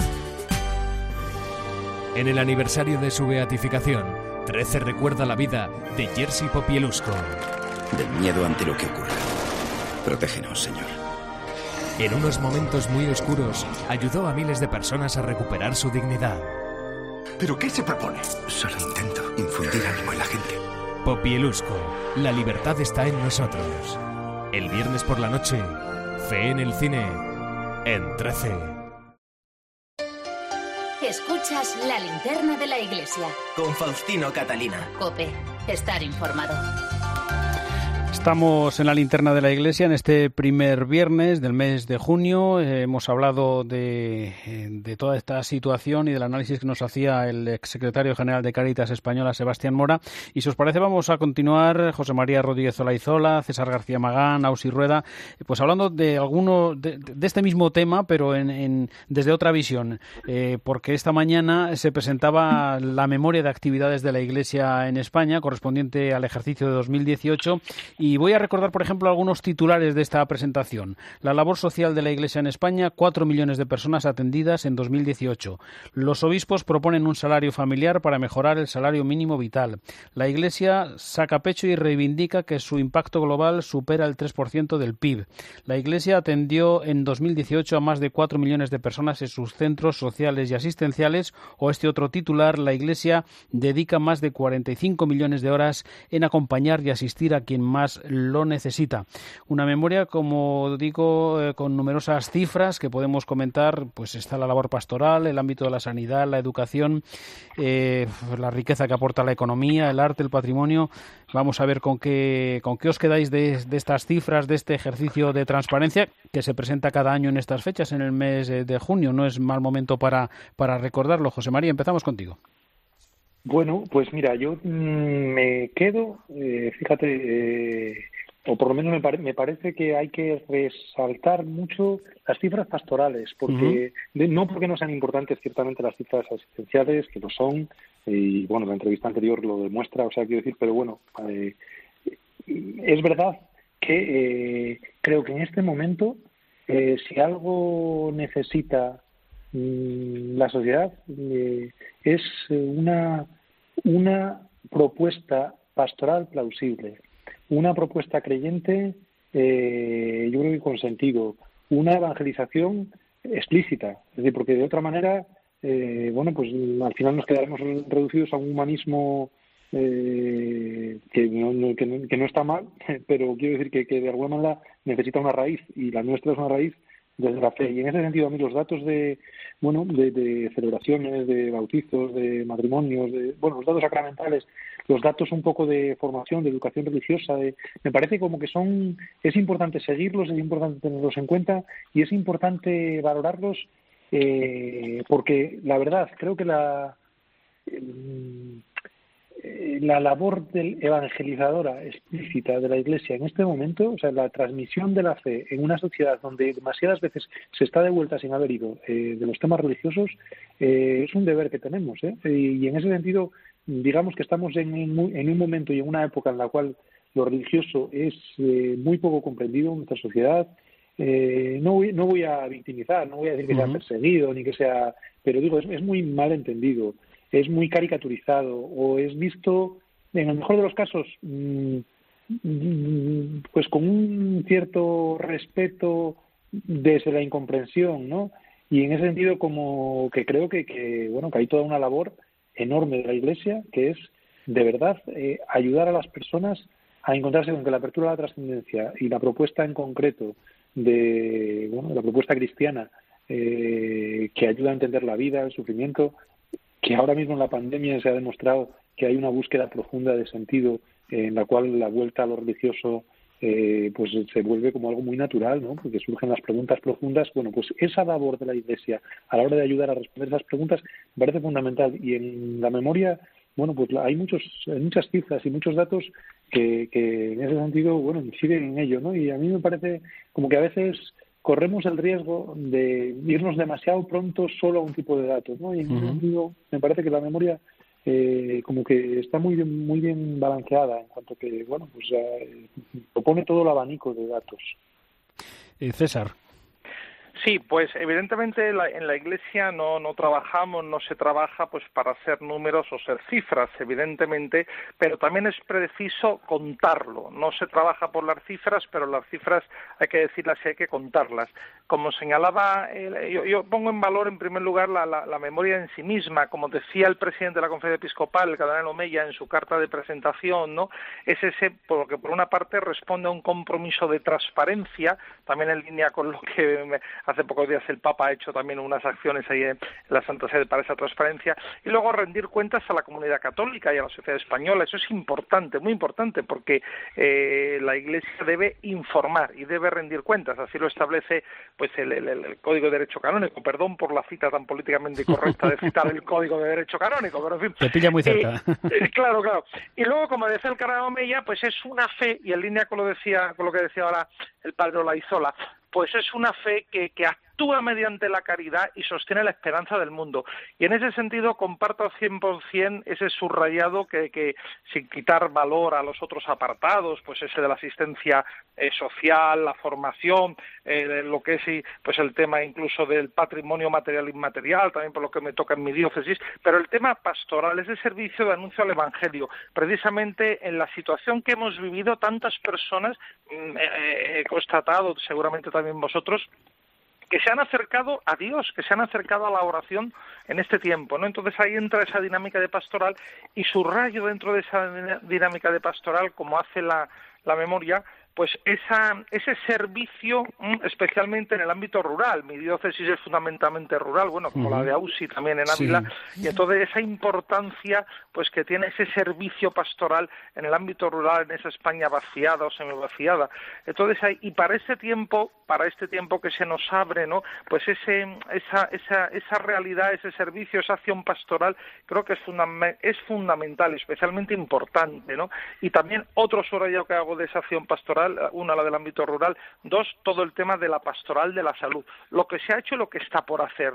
En el aniversario de su beatificación, 13 recuerda la vida de Jerzy Popieluszko. Del miedo ante lo que ocurra. Protégenos, Señor. En unos momentos muy oscuros, ayudó a miles de personas a recuperar su dignidad. ¿Pero qué se propone? Solo intento infundir ánimo en la gente. Popieluszko, la libertad está en nosotros. El viernes por la noche, Fe en el cine, en 13. Escuchas la Linterna de la Iglesia. Con Faustino Catalina. COPE. Estar informado. Estamos en la Linterna de la Iglesia en este primer viernes del mes de junio. Hemos hablado de toda esta situación y del análisis que nos hacía el exsecretario general de Cáritas Española, Sebastián Mora. Y si os parece, vamos a continuar, José María Rodríguez Olaizola, César García Magán, Ausi Rueda, pues hablando de alguno de este mismo tema, pero desde otra visión. Porque esta mañana se presentaba la memoria de actividades de la Iglesia en España, correspondiente al ejercicio de 2018, y voy a recordar, por ejemplo, algunos titulares de esta presentación. La labor social de la Iglesia en España, 4 millones de personas atendidas en 2018. Los obispos proponen un salario familiar para mejorar el salario mínimo vital. La Iglesia saca pecho y reivindica que su impacto global supera el 3% del PIB. La Iglesia atendió en 2018 a más de 4 millones de personas en sus centros sociales y asistenciales. O este otro titular, la Iglesia dedica más de 45 millones de horas en acompañar y asistir a quien más lo necesita. Una memoria, como digo, con numerosas cifras que podemos comentar. Pues está la labor pastoral, el ámbito de la sanidad, la educación, la riqueza que aporta la economía, el arte, el patrimonio. Vamos a ver con qué os quedáis de estas cifras, de este ejercicio de transparencia que se presenta cada año en estas fechas, en el mes de junio. No es mal momento para recordarlo. José María, empezamos contigo. Bueno, pues mira, yo me quedo, fíjate, o por lo menos me parece que hay que resaltar mucho las cifras pastorales, porque no porque no sean importantes ciertamente las cifras asistenciales, que lo son, y bueno, la entrevista anterior lo demuestra, o sea, quiero decir, pero bueno, es verdad que creo que en este momento, si algo necesita la sociedad, es una propuesta pastoral plausible, una propuesta creyente yo creo que con sentido, una evangelización explícita, es decir, porque de otra manera, bueno, pues al final nos quedaremos reducidos a un humanismo que no está mal, pero quiero decir que de alguna manera necesita una raíz, y la nuestra es una raíz desde la fe. Y en ese sentido, a mí los datos de celebraciones, de bautizos, de matrimonios, los datos sacramentales, los datos un poco de formación, de educación religiosa, me parece como que es importante seguirlos, es importante tenerlos en cuenta y es importante valorarlos, porque la verdad, creo que la labor evangelizadora explícita de la Iglesia en este momento, o sea, la transmisión de la fe en una sociedad donde demasiadas veces se está de vuelta sin haber ido de los temas religiosos, es un deber que tenemos, y en ese sentido, digamos que estamos en un momento y en una época en la cual lo religioso es muy poco comprendido en nuestra sociedad. No voy a victimizar, no voy a decir que sea perseguido ni que sea, pero digo, es muy mal entendido, es muy caricaturizado, o es visto, en el mejor de los casos, pues con un cierto respeto desde la incomprensión, ¿no? Y en ese sentido, como que creo que hay toda una labor enorme de la Iglesia, que es, de verdad, ayudar a las personas a encontrarse con que la apertura a la trascendencia y la propuesta en concreto de la propuesta cristiana, que ayuda a entender la vida, el sufrimiento, que ahora mismo en la pandemia se ha demostrado que hay una búsqueda profunda de sentido, en la cual la vuelta a lo religioso pues se vuelve como algo muy natural, ¿no? Porque surgen las preguntas profundas. Bueno, pues esa labor de la Iglesia a la hora de ayudar a responder esas preguntas me parece fundamental. Y en la memoria, bueno, pues hay muchas cifras y muchos datos que en ese sentido, bueno, inciden en ello, ¿no? Y a mí me parece como que a veces corremos el riesgo de irnos demasiado pronto solo a un tipo de datos, ¿no? Y en ese sentido me parece que la memoria como que está muy bien balanceada, en cuanto que, bueno, pues propone todo el abanico de datos. César. Sí, pues evidentemente en la Iglesia no se trabaja pues para ser números o ser cifras, evidentemente, pero también es preciso contarlo. No se trabaja por las cifras, pero las cifras hay que decirlas y hay que contarlas. Como señalaba, yo pongo en valor en primer lugar la memoria en sí misma, como decía el presidente de la Conferencia Episcopal, el cardenal Omeya, en su carta de presentación, ¿no? Es ese, porque por una parte responde a un compromiso de transparencia, también en línea con lo que hace pocos días el Papa ha hecho también unas acciones ahí en la Santa Sede para esa transparencia, y luego rendir cuentas a la comunidad católica y a la sociedad española. Eso es importante, muy importante, porque la Iglesia debe informar y debe rendir cuentas. Así lo establece pues el Código de Derecho Canónico. Perdón por la cita tan políticamente incorrecta de citar el Código de Derecho Canónico, pero en fin. Te pilla muy cerca. Claro. Y luego, como decía el cardenal Omeya, pues es una fe, y en línea con lo que decía ahora el padre Olaizola, pues es una fe que actúa mediante la caridad y sostiene la esperanza del mundo. Y en ese sentido comparto 100% ese subrayado que sin quitar valor a los otros apartados, pues ese de la asistencia social, la formación, lo que es pues el tema incluso del patrimonio material e inmaterial, también por lo que me toca en mi diócesis, pero el tema pastoral, ese servicio de anuncio al Evangelio. Precisamente en la situación que hemos vivido, tantas personas, he constatado, seguramente también vosotros, que se han acercado a Dios, que se han acercado a la oración en este tiempo, ¿no? Entonces ahí entra esa dinámica de pastoral, y subrayo dentro de esa dinámica de pastoral, como hace la memoria, pues ese servicio, especialmente en el ámbito rural. Mi diócesis es fundamentalmente rural, bueno, como la de Ausi también en Ávila, y entonces esa importancia pues que tiene ese servicio pastoral en el ámbito rural, en esa España vaciada o semivaciada. Entonces, y para este tiempo que se nos abre, ¿no? Pues esa realidad, ese servicio, esa acción pastoral, creo que es fundamental, especialmente importante, ¿no? Y también otro subrayo que hago de esa acción pastoral, una, la del ámbito rural, dos, todo el tema de la pastoral de la salud, lo que se ha hecho y lo que está por hacer,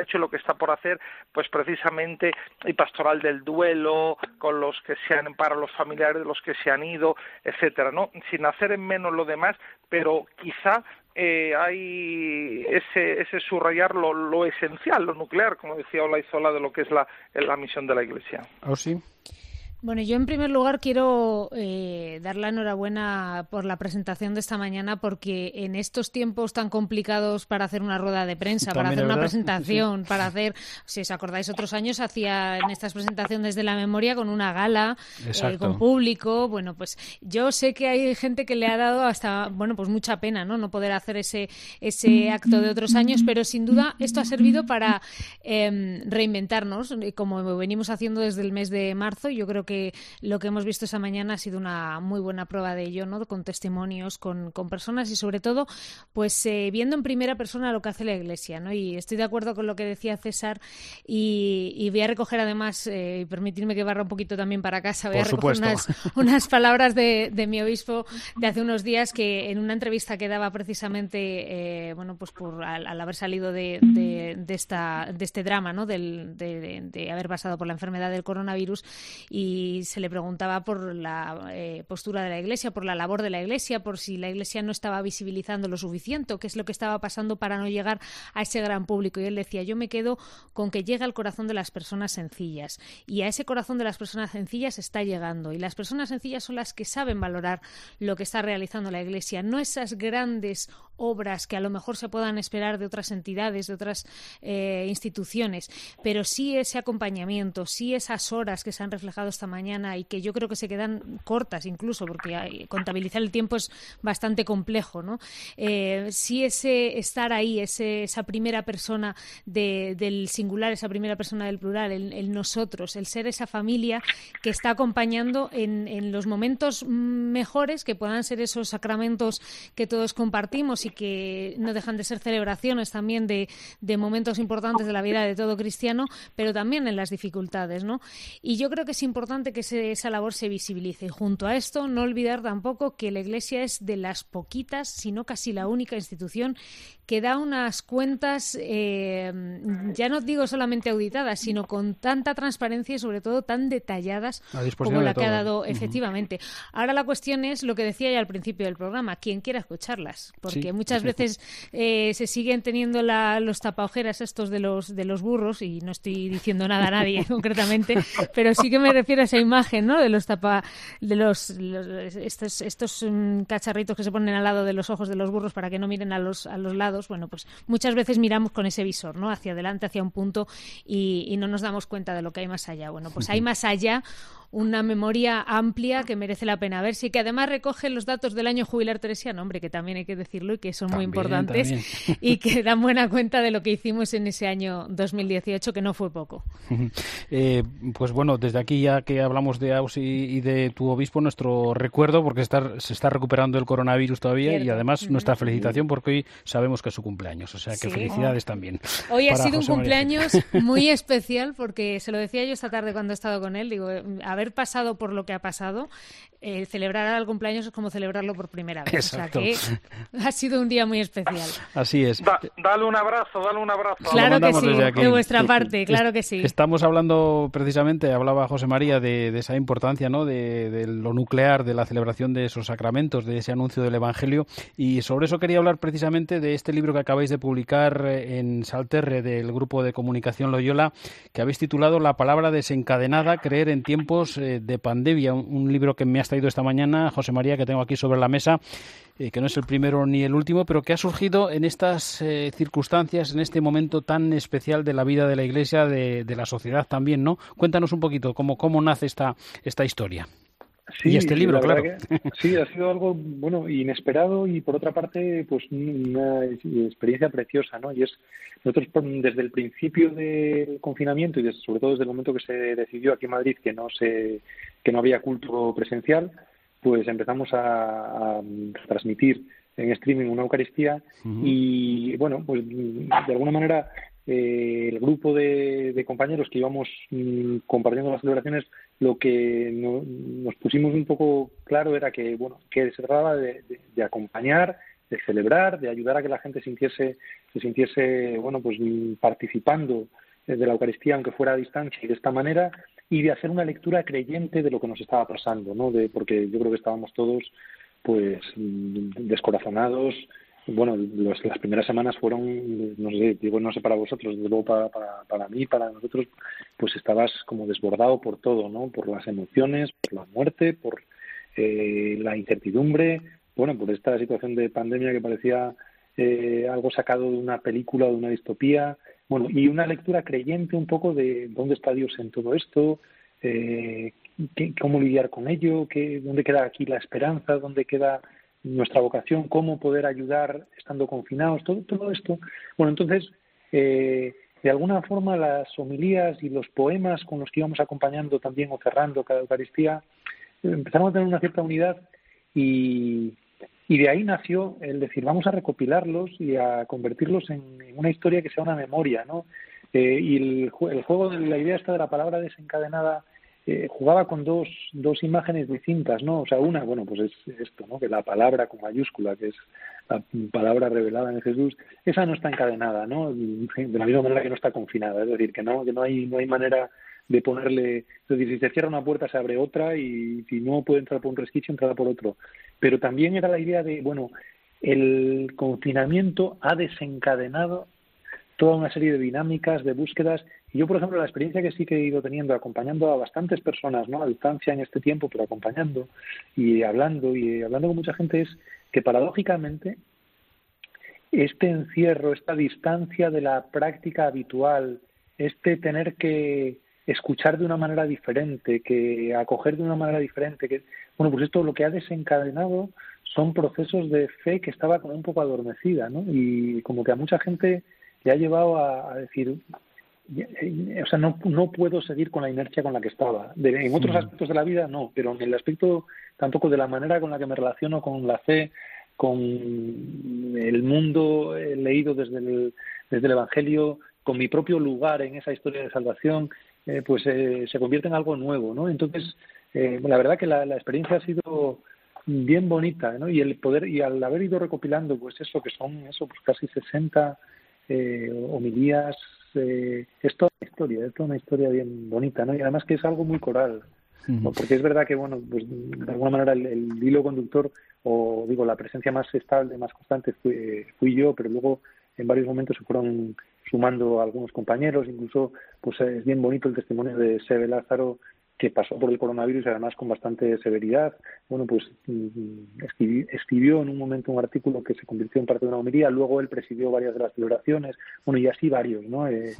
pues precisamente, y pastoral del duelo, con los que para los familiares de los que se han ido, etcétera, ¿no? Sin hacer en menos lo demás, pero quizá hay ese subrayar lo esencial, lo nuclear, como decía Olaizola, de lo que es la misión de la Iglesia. ¿Oh, sí? Bueno, yo en primer lugar quiero dar la enhorabuena por la presentación de esta mañana, porque en estos tiempos tan complicados para hacer una rueda de prensa, para hacer una presentación, sí, para hacer, si os acordáis, otros años hacía en estas presentaciones de la memoria con una gala, con público. Bueno, pues yo sé que hay gente que le ha dado hasta, bueno, pues mucha pena, ¿no? No poder hacer ese acto de otros años, pero sin duda esto ha servido para reinventarnos, como venimos haciendo desde el mes de marzo. Yo creo que lo que hemos visto esa mañana ha sido una muy buena prueba de ello, ¿no? Con testimonios, con personas y sobre todo, pues viendo en primera persona lo que hace la Iglesia, ¿no? Y estoy de acuerdo con lo que decía César y voy a recoger además, y permitirme que barra un poquito también para casa, voy a recoger unas palabras de mi obispo de hace unos días, que en una entrevista que daba precisamente, bueno, pues al haber salido de este drama, ¿no? De haber pasado por la enfermedad del coronavirus, y se le preguntaba por la postura de la Iglesia, por la labor de la Iglesia, por si la Iglesia no estaba visibilizando lo suficiente, o qué es lo que estaba pasando para no llegar a ese gran público. Y él decía, yo me quedo con que llega al corazón de las personas sencillas, y a ese corazón de las personas sencillas está llegando, y las personas sencillas son las que saben valorar lo que está realizando la Iglesia, no esas grandes obras que a lo mejor se puedan esperar de otras entidades, de otras instituciones, pero sí ese acompañamiento, sí esas horas que se han reflejado esta mañana y que yo creo que se quedan cortas incluso, porque contabilizar el tiempo es bastante complejo, ¿no? Sí ese estar ahí, esa primera persona del singular, esa primera persona del plural, el nosotros, el ser esa familia que está acompañando en los momentos mejores, que puedan ser esos sacramentos que todos compartimos y que no dejan de ser celebraciones también de momentos importantes de la vida de todo cristiano, pero también en las dificultades, ¿no? Y yo creo que es importante que esa labor se visibilice. Y junto a esto, no olvidar tampoco que la Iglesia es de las poquitas, si no casi la única institución que da unas cuentas, ya no digo solamente auditadas, sino con tanta transparencia y sobre todo tan detalladas como la que ha dado, efectivamente. Ahora la cuestión es lo que decía ya al principio del programa, quien quiera escucharlas, porque muchas veces se siguen teniendo los tapaojeras estos de los burros, y no estoy diciendo nada a nadie concretamente, pero sí que me refiero a esa imagen, ¿no? De estos cacharritos que se ponen al lado de los ojos de los burros para que no miren a los lados. Bueno, pues muchas veces miramos con ese visor, ¿no? Hacia adelante, hacia un punto, y no nos damos cuenta de lo que hay más allá. Bueno, pues hay más allá una memoria amplia que merece la pena verse, y que además recoge los datos del año jubilar teresiano, hombre, que también hay que decirlo y que son muy importantes y que dan buena cuenta de lo que hicimos en ese año 2018, que no fue poco. Pues bueno, desde aquí, ya que hablamos de Aus y de tu obispo, nuestro recuerdo, porque se está recuperando el coronavirus todavía. Cierto. Y además nuestra felicitación, porque hoy sabemos que es su cumpleaños, o sea que felicidades también. Hoy ha sido un cumpleaños muy especial, porque se lo decía yo esta tarde cuando he estado con él, digo, haber pasado por lo que ha pasado, celebrar el cumpleaños es como celebrarlo por primera vez. Exacto. O sea que ha sido un día muy especial. Así es. Dale un abrazo. Claro que sí, de vuestra parte, claro que sí. Estamos hablando precisamente, hablaba José María de esa importancia, ¿no? De lo nuclear, de la celebración de esos sacramentos, de ese anuncio del Evangelio, y sobre eso quería hablar precisamente de este libro que acabáis de publicar en Salterre, del Grupo de Comunicación Loyola, que habéis titulado La palabra desencadenada, creer en tiempos de pandemia, un libro que me has traído esta mañana, José María, que tengo aquí sobre la mesa, que no es el primero ni el último, pero que ha surgido en estas circunstancias, en este momento tan especial de la vida de la Iglesia, de la sociedad también, ¿no? Cuéntanos un poquito cómo nace esta historia. Sí, y este libro, claro. Sí, ha sido algo inesperado, y por otra parte, pues una experiencia preciosa, ¿no? Y es, nosotros desde el principio del confinamiento y sobre todo desde el momento que se decidió aquí en Madrid que no había culto presencial, pues empezamos a transmitir en streaming una Eucaristía. Y bueno, pues de alguna manera el grupo de compañeros que íbamos compartiendo las celebraciones, lo que nos pusimos un poco claro era que se trataba de acompañar, de celebrar, de ayudar a que la gente se sintiese pues participando de la Eucaristía, aunque fuera a distancia, y de esta manera, y de hacer una lectura creyente de lo que nos estaba pasando, ¿no? Porque yo creo que estábamos todos pues descorazonados, bueno, las primeras semanas fueron, no sé para vosotros, desde luego para mí, para nosotros, pues estabas como desbordado por todo, ¿no? Por las emociones, por la muerte, por la incertidumbre, bueno, por esta situación de pandemia que parecía algo sacado de una película o de una distopía, bueno, y una lectura creyente un poco de dónde está Dios en todo esto, cómo lidiar con ello, dónde queda aquí la esperanza, dónde queda nuestra vocación, cómo poder ayudar estando confinados, todo esto. Bueno, entonces, de alguna forma las homilías y los poemas con los que íbamos acompañando también o cerrando cada Eucaristía, empezamos a tener una cierta unidad y de ahí nació el decir, vamos a recopilarlos y a convertirlos en una historia que sea una memoria, ¿no? Y el juego de la idea esta de la palabra desencadenada jugaba con dos imágenes distintas, ¿no? O sea, una, bueno, pues es esto, ¿no? Que la palabra con mayúscula, que es la palabra revelada en Jesús, esa no está encadenada, ¿no? De la misma manera que no está confinada, es decir, que no hay manera de ponerle, es decir, si se cierra una puerta se abre otra y si no puede entrar por un resquicio entrará por otro. Pero también era la idea de, bueno, el confinamiento ha desencadenado toda una serie de dinámicas, de búsquedas. Y yo, por ejemplo, la experiencia que sí que he ido teniendo, acompañando a bastantes personas, ¿no? A distancia en este tiempo, pero acompañando y hablando con mucha gente, es que paradójicamente este encierro, esta distancia de la práctica habitual, este tener que escuchar de una manera diferente, que acoger de una manera diferente, que bueno, pues esto lo que ha desencadenado son procesos de fe que estaba como un poco adormecida, ¿no? Y como que a mucha gente le ha llevado a decir, o sea, no puedo seguir con la inercia con la que estaba. En otros aspectos de la vida no, pero en el aspecto tampoco de la manera con la que me relaciono con la fe, con el mundo leído desde el Evangelio, con mi propio lugar en esa historia de salvación, pues se convierte en algo nuevo, ¿no? Entonces, la verdad que la experiencia ha sido bien bonita, ¿no? Y el poder, y al haber ido recopilando, pues eso, que son eso, pues casi 60 homilías, es toda una historia bien bonita, ¿no? Y además que es algo muy coral, ¿no? Porque es verdad que, bueno, pues de alguna manera el hilo conductor, o digo, la presencia más estable, más constante fui yo, pero luego en varios momentos se fueron sumando algunos compañeros, incluso pues es bien bonito el testimonio de Sebe Lázaro, que pasó por el coronavirus y además con bastante severidad. Bueno, pues escribió en un momento un artículo que se convirtió en parte de una homilía, luego él presidió varias de las celebraciones, bueno, y así varios, ¿no? Es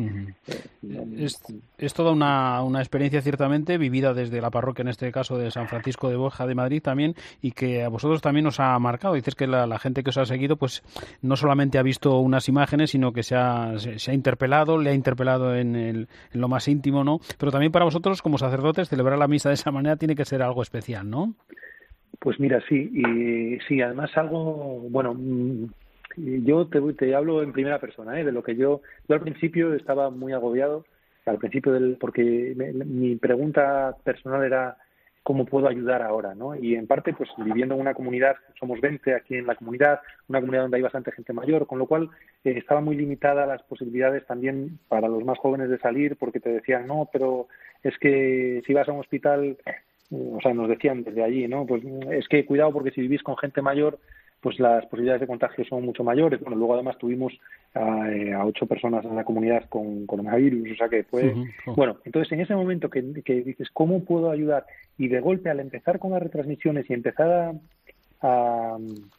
toda una experiencia ciertamente vivida desde la parroquia, en este caso de San Francisco de Borja de Madrid también, y que a vosotros también os ha marcado. Dices que la gente que os ha seguido, pues no solamente ha visto unas imágenes, sino que se ha interpelado, le ha interpelado en lo más íntimo, ¿no? Pero también para vosotros, como sacerdotes, celebrar la misa de esa manera tiene que ser algo especial, ¿no? Pues mira, sí, y sí, además algo, bueno, yo te hablo en primera persona, de lo que yo al principio estaba muy agobiado, al principio porque mi pregunta personal era cómo puedo ayudar ahora, ¿no? Y en parte, pues viviendo en una comunidad, somos 20 aquí en la comunidad, una comunidad donde hay bastante gente mayor, con lo cual estaba muy limitada las posibilidades también para los más jóvenes de salir, porque te decían, no, pero es que si vas a un hospital, o sea, nos decían desde allí, ¿no? Pues es que cuidado porque si vivís con gente mayor, pues las posibilidades de contagio son mucho mayores. Bueno, luego además tuvimos a 8 personas en la comunidad con coronavirus, o sea que fue... Bueno, entonces en ese momento que dices, ¿cómo puedo ayudar? Y de golpe, al empezar con las retransmisiones y empezar a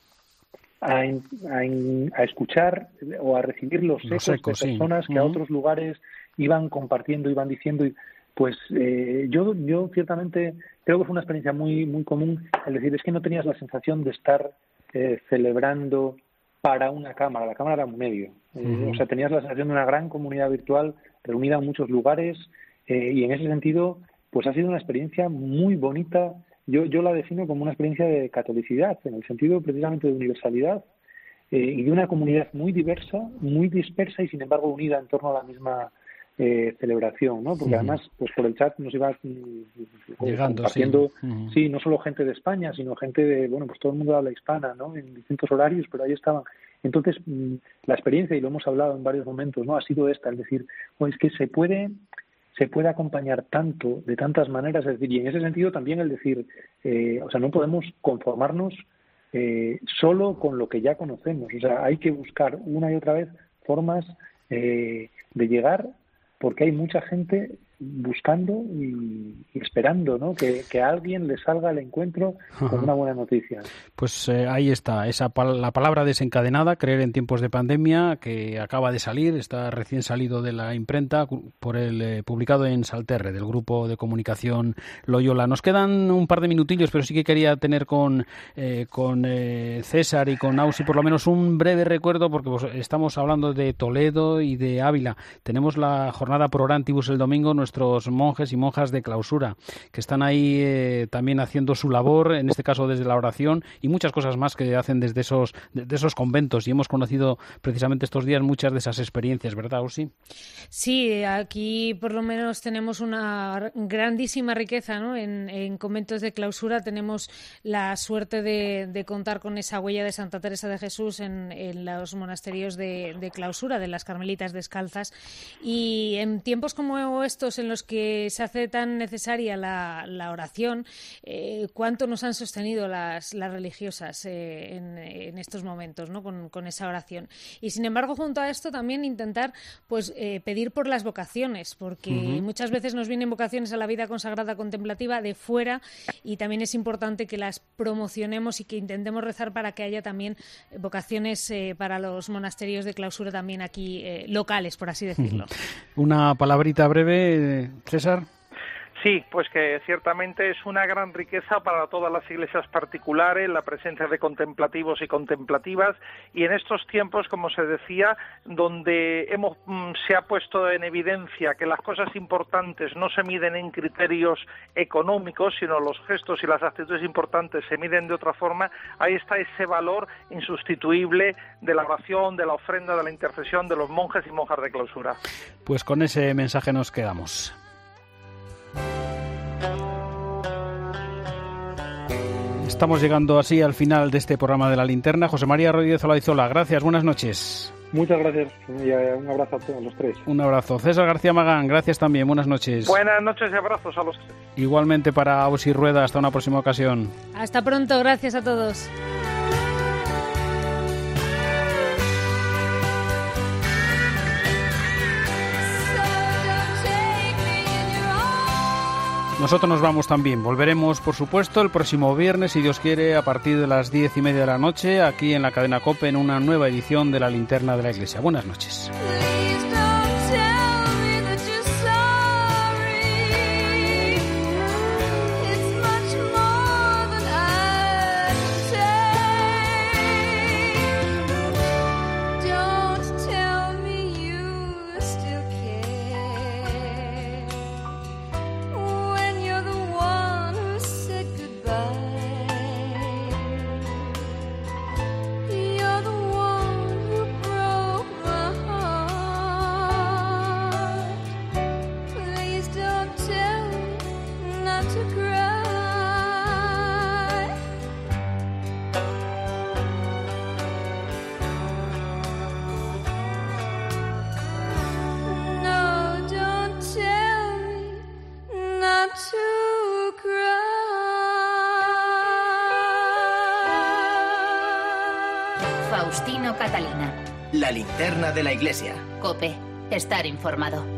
escuchar o a recibir los ecos de personas que a otros lugares iban compartiendo, iban diciendo... Pues yo ciertamente creo que fue una experiencia muy muy común, es decir, es que no tenías la sensación de estar celebrando para una cámara, la cámara era un medio, o sea, tenías la sensación de una gran comunidad virtual reunida en muchos lugares y en ese sentido, pues ha sido una experiencia muy bonita, yo la defino como una experiencia de catolicidad, en el sentido precisamente de universalidad y de una comunidad muy diversa, muy dispersa y sin embargo unida en torno a la misma celebración, ¿no? Porque además, pues por el chat nos iba llegando, compartiendo, sí, no solo gente de España, sino gente de, bueno, pues todo el mundo habla hispana, ¿no? En distintos horarios, pero ahí estaban. Entonces, la experiencia, y lo hemos hablado en varios momentos, ¿no? Ha sido esta, es decir, pues es que se puede acompañar tanto, de tantas maneras, es decir, y en ese sentido también el decir, o sea, no podemos conformarnos solo con lo que ya conocemos. O sea, hay que buscar una y otra vez formas de llegar, porque hay mucha gente buscando y esperando, ¿no? Que a alguien le salga al encuentro con una buena noticia. Pues ahí está, la palabra desencadenada, creer en tiempos de pandemia, que acaba de salir, está recién salido de la imprenta, por el publicado en Salterre, del grupo de comunicación Loyola. Nos quedan un par de minutillos, pero sí que quería tener con César y con Ausi por lo menos un breve recuerdo, porque estamos hablando de Toledo y de Ávila. Tenemos la jornada Pro Orantibus el domingo, nuestros monjes y monjas de clausura, que están ahí también haciendo su labor, en este caso desde la oración, y muchas cosas más que hacen desde esos conventos, y hemos conocido precisamente estos días muchas de esas experiencias, ¿verdad, Ursi? Sí, aquí por lo menos tenemos una grandísima riqueza, ¿no? En conventos de clausura tenemos la suerte de contar con esa huella de Santa Teresa de Jesús en los monasterios de clausura, de las Carmelitas Descalzas, y en tiempos como estos en los que se hace tan necesaria la oración, cuánto nos han sostenido las religiosas en estos momentos, ¿no? Con esa oración. Y sin embargo, junto a esto también intentar pues pedir por las vocaciones, porque muchas veces nos vienen vocaciones a la vida consagrada contemplativa de fuera, y también es importante que las promocionemos y que intentemos rezar para que haya también vocaciones para los monasterios de clausura también aquí locales, por así decirlo. Una palabrita breve, César. Sí, pues que ciertamente es una gran riqueza para todas las iglesias particulares, la presencia de contemplativos y contemplativas, y en estos tiempos, como se decía, donde se ha puesto en evidencia que las cosas importantes no se miden en criterios económicos, sino los gestos y las actitudes importantes se miden de otra forma. Ahí está ese valor insustituible de la oración, de la ofrenda, de la intercesión de los monjes y monjas de clausura. Pues con ese mensaje nos quedamos. Estamos llegando así al final de este programa de La Linterna. José María Rodríguez Olaizola, gracias, buenas noches. Muchas gracias y un abrazo a todos los tres. Un abrazo. César García Magán, gracias también, buenas noches. Buenas noches y abrazos a los tres. Igualmente para Ausi Rueda, hasta una próxima ocasión. Hasta pronto, gracias a todos. Nosotros nos vamos también. Volveremos, por supuesto, el próximo viernes, si Dios quiere, a partir de las 10:30 de la noche, aquí en la cadena COPE, en una nueva edición de La Linterna de la Iglesia. Buenas noches. Faustino Catalina. La Linterna de la Iglesia. COPE. Estar informado.